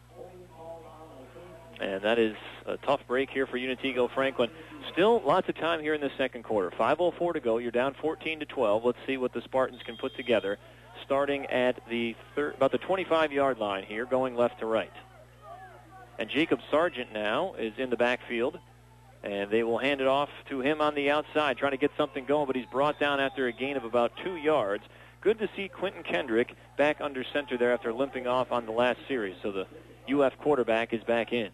And that is a tough break here for Unitego Franklin. Still lots of time here in the second quarter. 5:04 to go. You're down 14-12. Let's see what the Spartans can put together, starting at about the 25-yard line here, going left to right. And Jacob Sargent now is in the backfield, and they will hand it off to him on the outside, trying to get something going, but he's brought down after a gain of about 2 yards. Good to see Quentin Kendrick back under center there after limping off on the last series. So the UF quarterback is back in.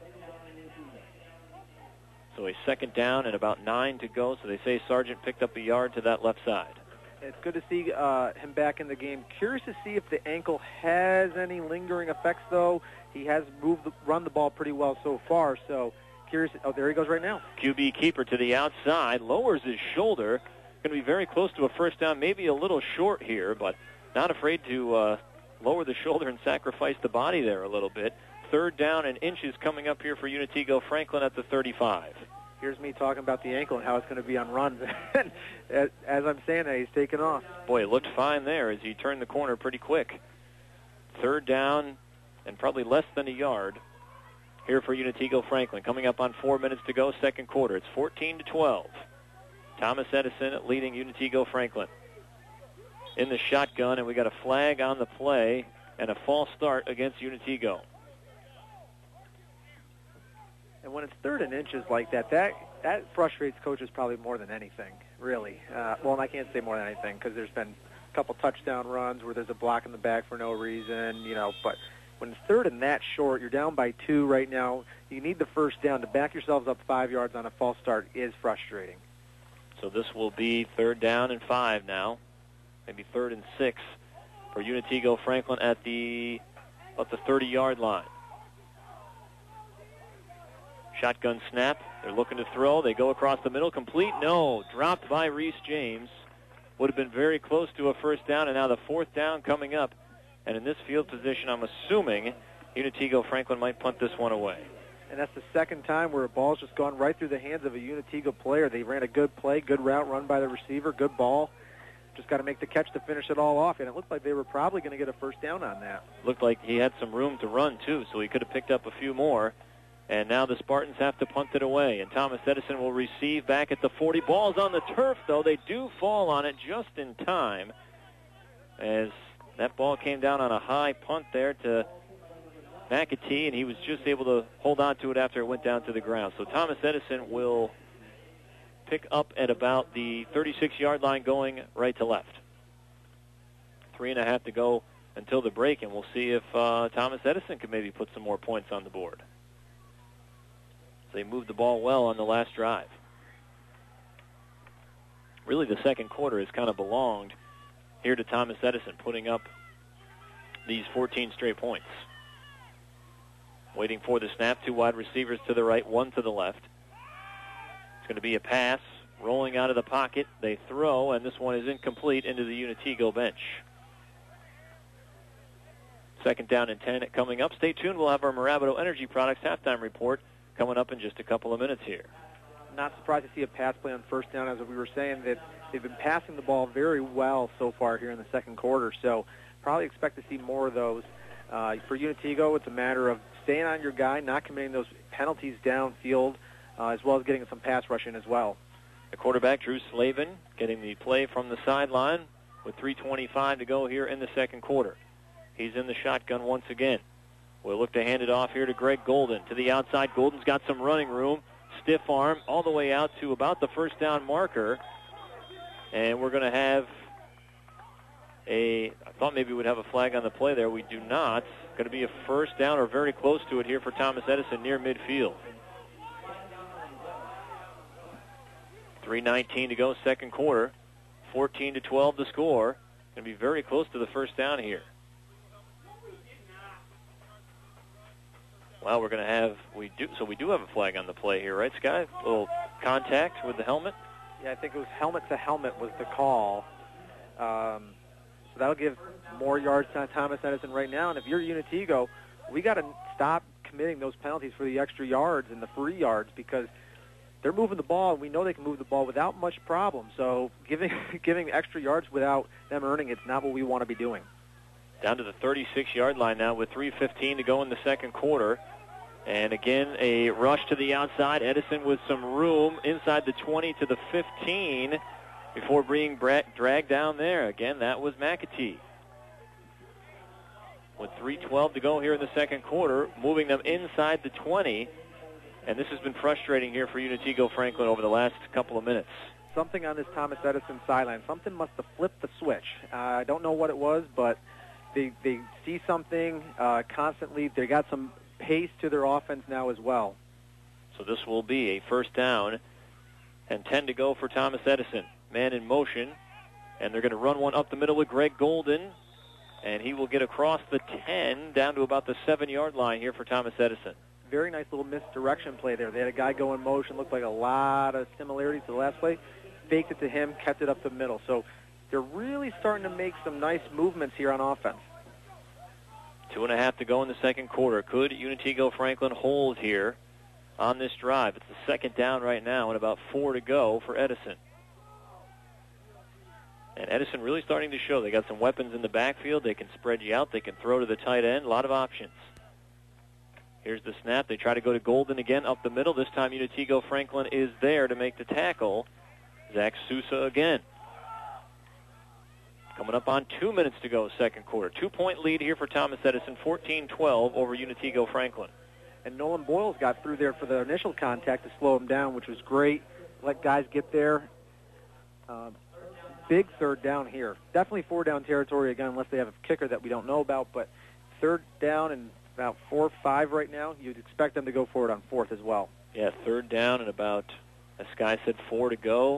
So a second down and about 9 to go. So they say Sargent picked up a yard to that left side. It's good to see him back in the game. Curious to see if the ankle has any lingering effects, though. He has run the ball pretty well so far, so curious. Oh, there he goes right now. QB keeper to the outside, lowers his shoulder. Going to be very close to a first down, maybe a little short here, but not afraid to lower the shoulder and sacrifice the body there a little bit. Third down and inches coming up here for Unitego Franklin at the 35. Here's me talking about the ankle and how it's going to be on runs. As I'm saying that, he's taking off. Boy, it looked fine there as he turned the corner pretty quick. Third down and probably less than a yard here for Unitego Franklin. Coming up on 4 minutes to go, second quarter. It's 14-12. Thomas Edison leading Unitego Franklin in the shotgun, and we got a flag on the play and a false start against Unitego. And when it's 3rd and inches like that, that frustrates coaches probably more than anything, really. Well, I can't say more than anything because there's been a couple touchdown runs where there's a block in the back for no reason, but when it's 3rd and that short, you're down by 2 right now. You need the first down. To back yourselves up 5 yards on a false start is frustrating. So this will be 3rd down and 5 now, maybe 3rd and 6 for Unitego Franklin at the 30-yard line. Shotgun snap. They're looking to throw. They go across the middle. Complete? No. Dropped by Reese James. Would have been very close to a first down, and now the 4th down coming up. And in this field position, I'm assuming Unitego Franklin might punt this one away. And that's the second time where a ball's just gone right through the hands of a Unitego player. They ran a good play, good route run by the receiver, good ball. Just got to make the catch to finish it all off. And it looked like they were probably going to get a first down on that. Looked like he had some room to run, too, so he could have picked up a few more. And now the Spartans have to punt it away. And Thomas Edison will receive back at the 40. Ball's on the turf, though. They do fall on it just in time as that ball came down on a high punt there to McAtee, and he was just able to hold on to it after it went down to the ground. So Thomas Edison will pick up at about the 36-yard line going right to left. 3.5 to go until the break, and we'll see if Thomas Edison can maybe put some more points on the board. They moved the ball well on the last drive. Really, the second quarter has kind of belonged here to Thomas Edison, putting up these 14 straight points. Waiting for the snap. 2 wide receivers to the right, 1 to the left. It's going to be a pass. Rolling out of the pocket. They throw, and this one is incomplete into the Unitego bench. 2nd down and 10 coming up. Stay tuned. We'll have our Mirabito Energy Products halftime report coming up in just a couple of minutes here. Not surprised to see a pass play on first down, as we were saying, that they've been passing the ball very well so far here in the second quarter, so probably expect to see more of those. For Unitego, it's a matter of staying on your guy, not committing those penalties downfield, as well as getting some pass rushing as well. The quarterback, Drew Slavin, getting the play from the sideline with 3:25 to go here in the second quarter. He's in the shotgun once again. We'll look to hand it off here to Greg Golden. To the outside, Golden's got some running room. Stiff arm all the way out to about the first down marker. And we're going to have I thought maybe we'd have a flag on the play there. We do not. Going to be a first down or very close to it here for Thomas Edison near midfield. 3:19 to go, second quarter. 14-12 the score. Going to be very close to the first down here. Well, we're going to have, we do have a flag on the play here, right, Sky? A little contact with the helmet? Yeah, I think it was helmet to helmet was the call. So that'll give more yards to Thomas Edison right now. And if you're Unitego, we got to stop committing those penalties for the extra yards and the free yards because they're moving the ball, and we know they can move the ball without much problem. So giving extra yards without them earning it's not what we want to be doing. Down to the 36-yard line now with 3:15 to go in the second quarter. And again, a rush to the outside. Edison with some room inside the 20 to the 15 before being dragged down there. Again, that was McAtee. With 3:12 to go here in the second quarter, moving them inside the 20. And this has been frustrating here for Unitego Franklin over the last couple of minutes. Something on this Thomas Edison sideline. Something must have flipped the switch. I don't know what it was, but they see something constantly. They got some pace to their offense now as well. So this will be a first down and 10 to go for Thomas Edison. Man in motion, and they're going to run one up the middle with Greg Golden, and he will get across the 10 down to about the 7-yard line here for Thomas Edison. Very nice little misdirection play there. They had a guy go in motion, looked like a lot of similarities to the last play, faked it to him, kept it up the middle. So they're really starting to make some nice movements here on offense. 2.5 to go in the second quarter. Could Unitego Franklin hold here on this drive? It's the second down right now and about 4 to go for Edison. And Edison really starting to show they got some weapons in the backfield. They can spread you out. They can throw to the tight end. A lot of options. Here's the snap. They try to go to Golden again up the middle. This time Unitego Franklin is there to make the tackle. Zach Sousa again. Coming up on 2 minutes to go, second quarter. 2-point lead here for Thomas Edison, 14-12 over Unitego Franklin. And Nolan Boyles got through there for the initial contact to slow him down, which was great. Let guys get there. Big third down here. Definitely four-down territory again, unless they have a kicker that we don't know about. But third down and about 4-5 right now. You'd expect them to go for it on fourth as well. Yeah, third down and about, as Sky said, 4 to go.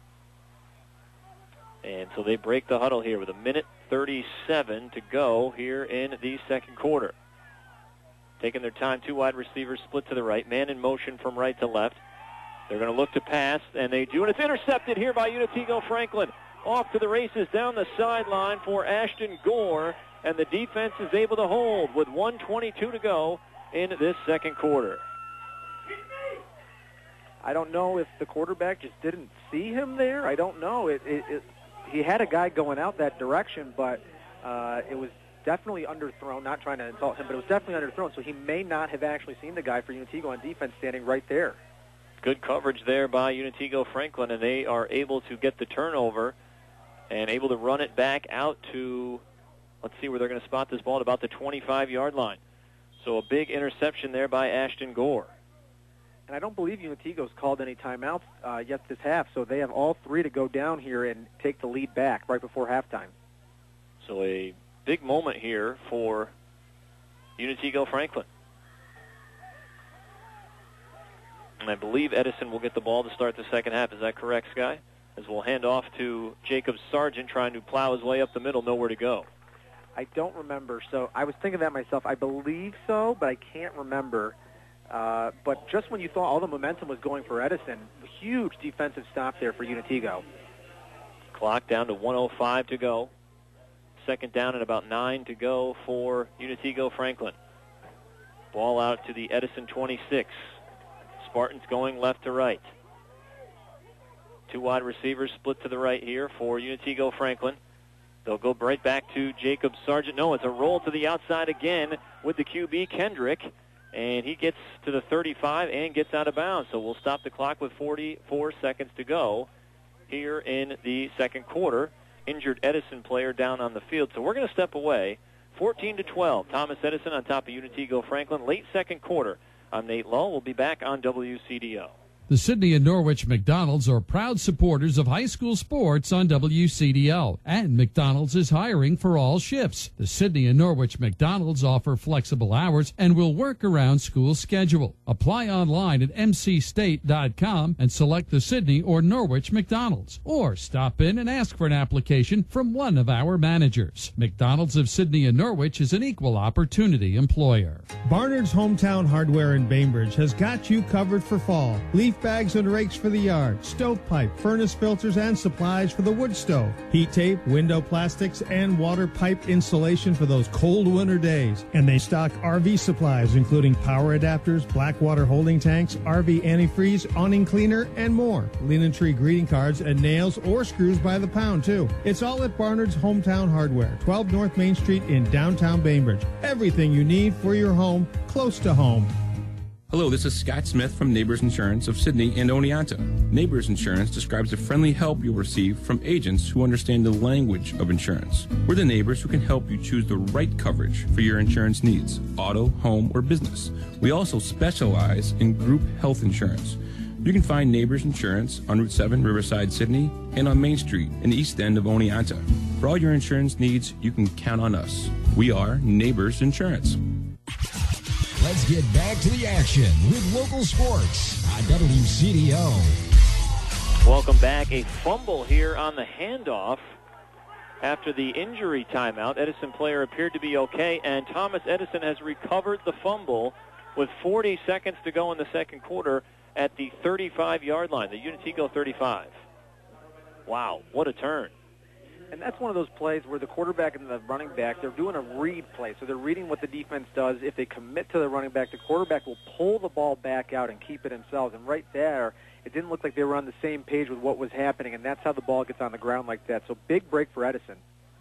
And so they break the huddle here with 1:37 to go here in the second quarter. Taking their time, 2 wide receivers split to the right. Man in motion from right to left. They're going to look to pass, and they do, and it's intercepted here by Unitego Franklin. Off to the races down the sideline for Ashton Gore, and the defense is able to hold with 1:22 to go in this second quarter. I don't know if the quarterback just didn't see him there. I don't know. He had a guy going out that direction, but it was definitely underthrown. Not trying to insult him, but it was definitely underthrown, so he may not have actually seen the guy for Unitego on defense standing right there. Good coverage there by Unitego Franklin, and they are able to get the turnover and able to run it back out to, let's see where they're going to spot this ball, at about the 25-yard line. So a big interception there by Ashton Gore. And I don't believe Unitego's called any timeouts yet this half, so they have all 3 to go down here and take the lead back right before halftime. So a big moment here for Unitego Franklin. And I believe Edison will get the ball to start the second half. Is that correct, Sky? As we'll hand off to Jacob Sargent trying to plow his way up the middle, nowhere to go. I don't remember. So I was thinking that myself. I believe so, but I can't remember. But just when you thought all the momentum was going for Edison, huge defensive stop there for Unitego. Clock down to 1:05 to go. Second down and about 9 to go for Unitego Franklin. Ball out to the Edison 26. Spartans going left to right. 2 wide receivers split to the right here for Unitego Franklin. They'll go right back to Jacob Sargent. No, it's a roll to the outside again with the QB, Kendrick. And he gets to the 35 and gets out of bounds. So we'll stop the clock with 44 seconds to go here in the second quarter. Injured Edison player down on the field. So we're going to step away. 14-12. Thomas Edison on top of Unitego Franklin. Late second quarter. I'm Nate Lowe. We'll be back on WCDO. The Sydney and Norwich McDonald's are proud supporters of high school sports on WCDL, and McDonald's is hiring for all shifts. The Sydney and Norwich McDonald's offer flexible hours and will work around school schedule. Apply online at mcstate.com and select the Sydney or Norwich McDonald's, or stop in and ask for an application from one of our managers. McDonald's of Sydney and Norwich is an equal opportunity employer. Barnard's Hometown Hardware in Bainbridge has got you covered for fall. Leaf bags and rakes for the yard, stovepipe, furnace filters, and supplies for the wood stove, heat tape, window plastics, and water pipe insulation for those cold winter days. And they stock RV supplies, including power adapters, black water holding tanks, RV antifreeze, awning cleaner, and more. Linen tree greeting cards and nails or screws by the pound, too. It's all at Barnard's Hometown Hardware, 12 North Main Street in downtown Bainbridge. Everything you need for your home, close to home. Hello, this is Scott Smith from Neighbors Insurance of Sydney and Oneonta. Neighbors Insurance describes the friendly help you'll receive from agents who understand the language of insurance. We're the neighbors who can help you choose the right coverage for your insurance needs, auto, home, or business. We also specialize in group health insurance. You can find Neighbors Insurance on Route 7, Riverside, Sydney, and on Main Street in the east end of Oneonta. For all your insurance needs, you can count on us. We are Neighbors Insurance. Let's get back to the action with local sports on WCDO. Welcome back. A fumble here on the handoff after the injury timeout. Edison player appeared to be okay, and Thomas Edison has recovered the fumble with 40 seconds to go in the second quarter at the 35-yard line, the Unitego 35. Wow, what a turn. And that's one of those plays where the quarterback and the running back, they're doing a read play. So they're reading what the defense does. If they commit to the running back, the quarterback will pull the ball back out and keep it themselves. And right there, it didn't look like they were on the same page with what was happening, and that's how the ball gets on the ground like that. So big break for Edison.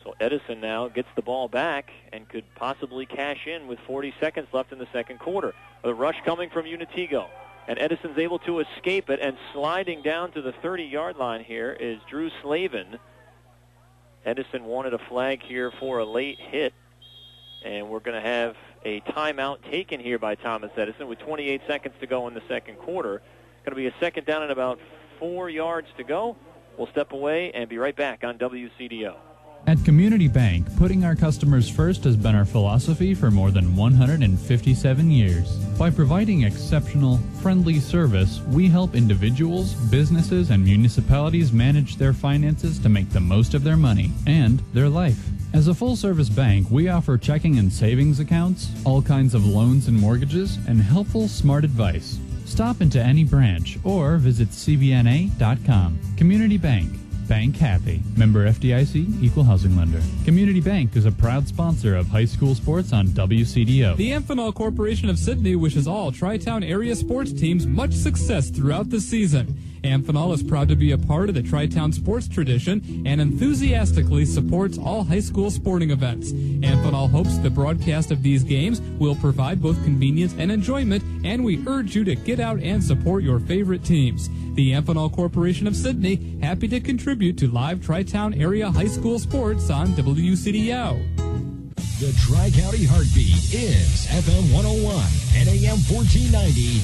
So Edison now gets the ball back and could possibly cash in with 40 seconds left in the second quarter. The rush coming from Unitigo. And Edison's able to escape it, and sliding down to the 30-yard line here is Drew Slavin. Edison wanted a flag here for a late hit, and we're going to have a timeout taken here by Thomas Edison with 28 seconds to go in the second quarter. Going to be a second down and about 4 yards to go. We'll step away and be right back on WCDO. At Community Bank, putting our customers first has been our philosophy for more than 157 years. By providing exceptional, friendly service, we help individuals, businesses, and municipalities manage their finances to make the most of their money and their life. As a full-service bank, we offer checking and savings accounts, all kinds of loans and mortgages, and helpful, smart advice. Stop into any branch or visit cbna.com. Community Bank. Bank happy. Member FDIC, Equal Housing Lender. Community Bank is a proud sponsor of high school sports on WCDO. The Amphenol Corporation of Sydney wishes all Tri-Town area sports teams much success throughout the season. Amphenol is proud to be a part of the Tri-Town sports tradition and enthusiastically supports all high school sporting events. Amphenol hopes the broadcast of these games will provide both convenience and enjoyment, and we urge you to get out and support your favorite teams. The Amphenol Corporation of Sydney, happy to contribute to live Tri-Town area high school sports on WCDO. The Tri-County Heartbeat is FM 101 and AM 1490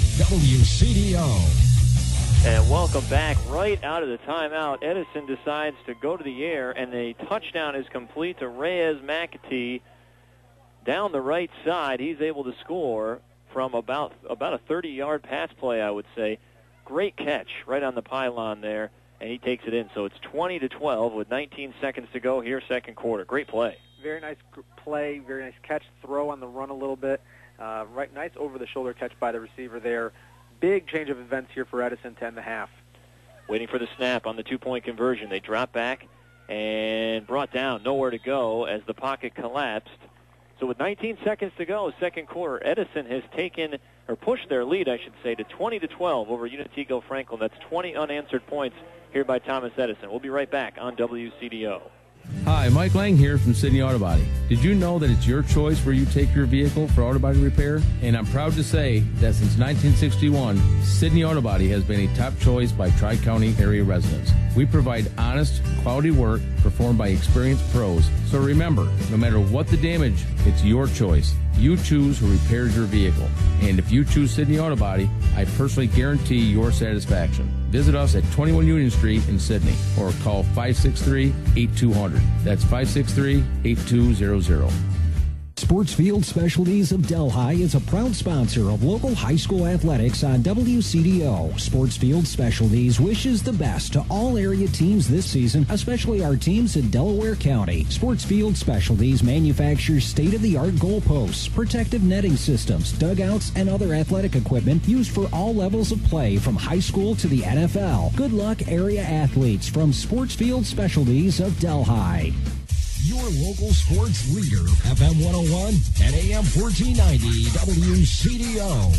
WCDO. And welcome back. Right out of the timeout, Edison decides to go to the air, and the touchdown is complete to Reyes McAtee down the right side. He's able to score from about a 30-yard pass play, I would say. Great catch right on the pylon there, and he takes it in. So it's 20-12 with 19 seconds to go here, second quarter. Great play. Very nice play, very nice catch, throw on the run a little bit. Nice over-the-shoulder catch by the receiver there. Big change of events here for Edison to end the half. Waiting for the snap on the two-point conversion. They drop back and brought down, nowhere to go as the pocket collapsed. So with 19 seconds to go, second quarter, Edison has taken, or pushed their lead, I should say, to 20-12 over Unitigo Franklin. That's 20 unanswered points here by Thomas Edison. We'll be right back on WCDO. Hi, Mike Lang here from Sydney Auto Body. Did you know that it's your choice where you take your vehicle for auto body repair? And I'm proud to say that since 1961, Sydney Auto Body has been a top choice by Tri-County area residents. We provide honest, quality work performed by experienced pros. So remember, no matter what the damage, it's your choice. You choose who repairs your vehicle. And if you choose Sydney Auto Body, I personally guarantee your satisfaction. Visit us at 21 Union Street in Sydney or call 563-8200. That's 563-8200. Sportsfield Specialties of Delhi is a proud sponsor of local high school athletics on WCDO. Sportsfield Specialties wishes the best to all area teams this season, especially our teams in Delaware County. Sportsfield Specialties manufactures state-of-the-art goalposts, protective netting systems, dugouts, and other athletic equipment used for all levels of play from high school to the NFL. Good luck, area athletes, from Sportsfield Specialties of Delhi. Your local sports leader, FM 101 and AM 1490 WCDO.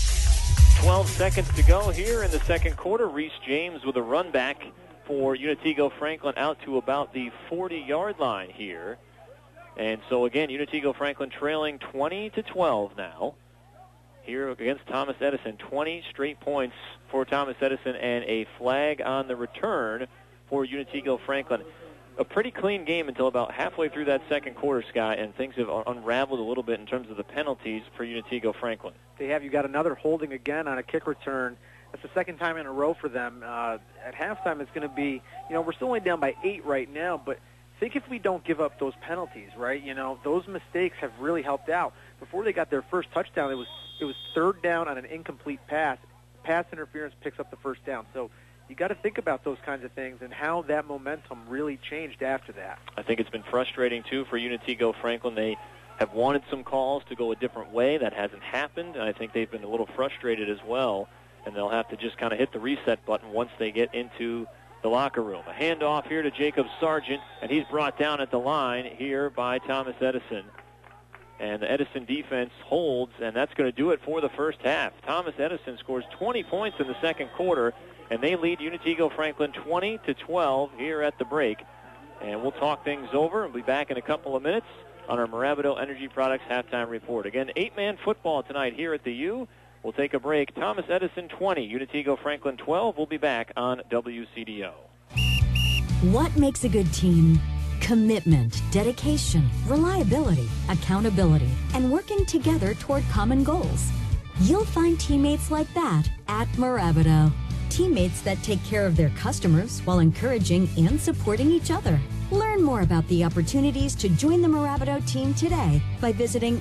12 seconds to go here in the second quarter. Reese James with a run back for Unitigo Franklin out to about the 40-yard line here. And so again, Unitigo Franklin trailing 20-12 now. Here against Thomas Edison, 20 straight points for Thomas Edison and a flag on the return for Unitigo Franklin. A pretty clean game until about halfway through that second quarter, Scott, and things have unraveled a little bit in terms of the penalties for Unitigo Franklin. They have. You got another holding again on a kick return. That's the second time in a row for them. At halftime, it's going to be, we're still only down by 8 right now, but think if we don't give up those penalties, right? Those mistakes have really helped out. Before they got their first touchdown, it was third down on an incomplete pass. Pass interference picks up the first down. So you got to think about those kinds of things and how that momentum really changed after that. I think it's been frustrating, too, for Unitigo Franklin. They have wanted some calls to go a different way. That hasn't happened, and I think they've been a little frustrated as well, and they'll have to just kind of hit the reset button once they get into the locker room. A handoff here to Jacob Sargent, and he's brought down at the line here by Thomas Edison. And the Edison defense holds, and that's going to do it for the first half. Thomas Edison scores 20 points in the second quarter, and they lead Unitigo Franklin 20-12 here at the break. And we'll talk things over and be back in a couple of minutes on our Marabito Energy Products halftime report. Again, 8-man football tonight here at the U. We'll take a break. Thomas Edison 20, Unitigo Franklin 12. We'll be back on WCDO. What makes a good team? Commitment, dedication, reliability, accountability, and working together toward common goals. You'll find teammates like that at Marabito. Teammates that take care of their customers while encouraging and supporting each other. Learn more about the opportunities to join the Marabito team today by visiting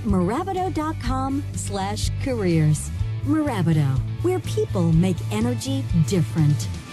marabito.com/careers. Marabito, where people make energy different.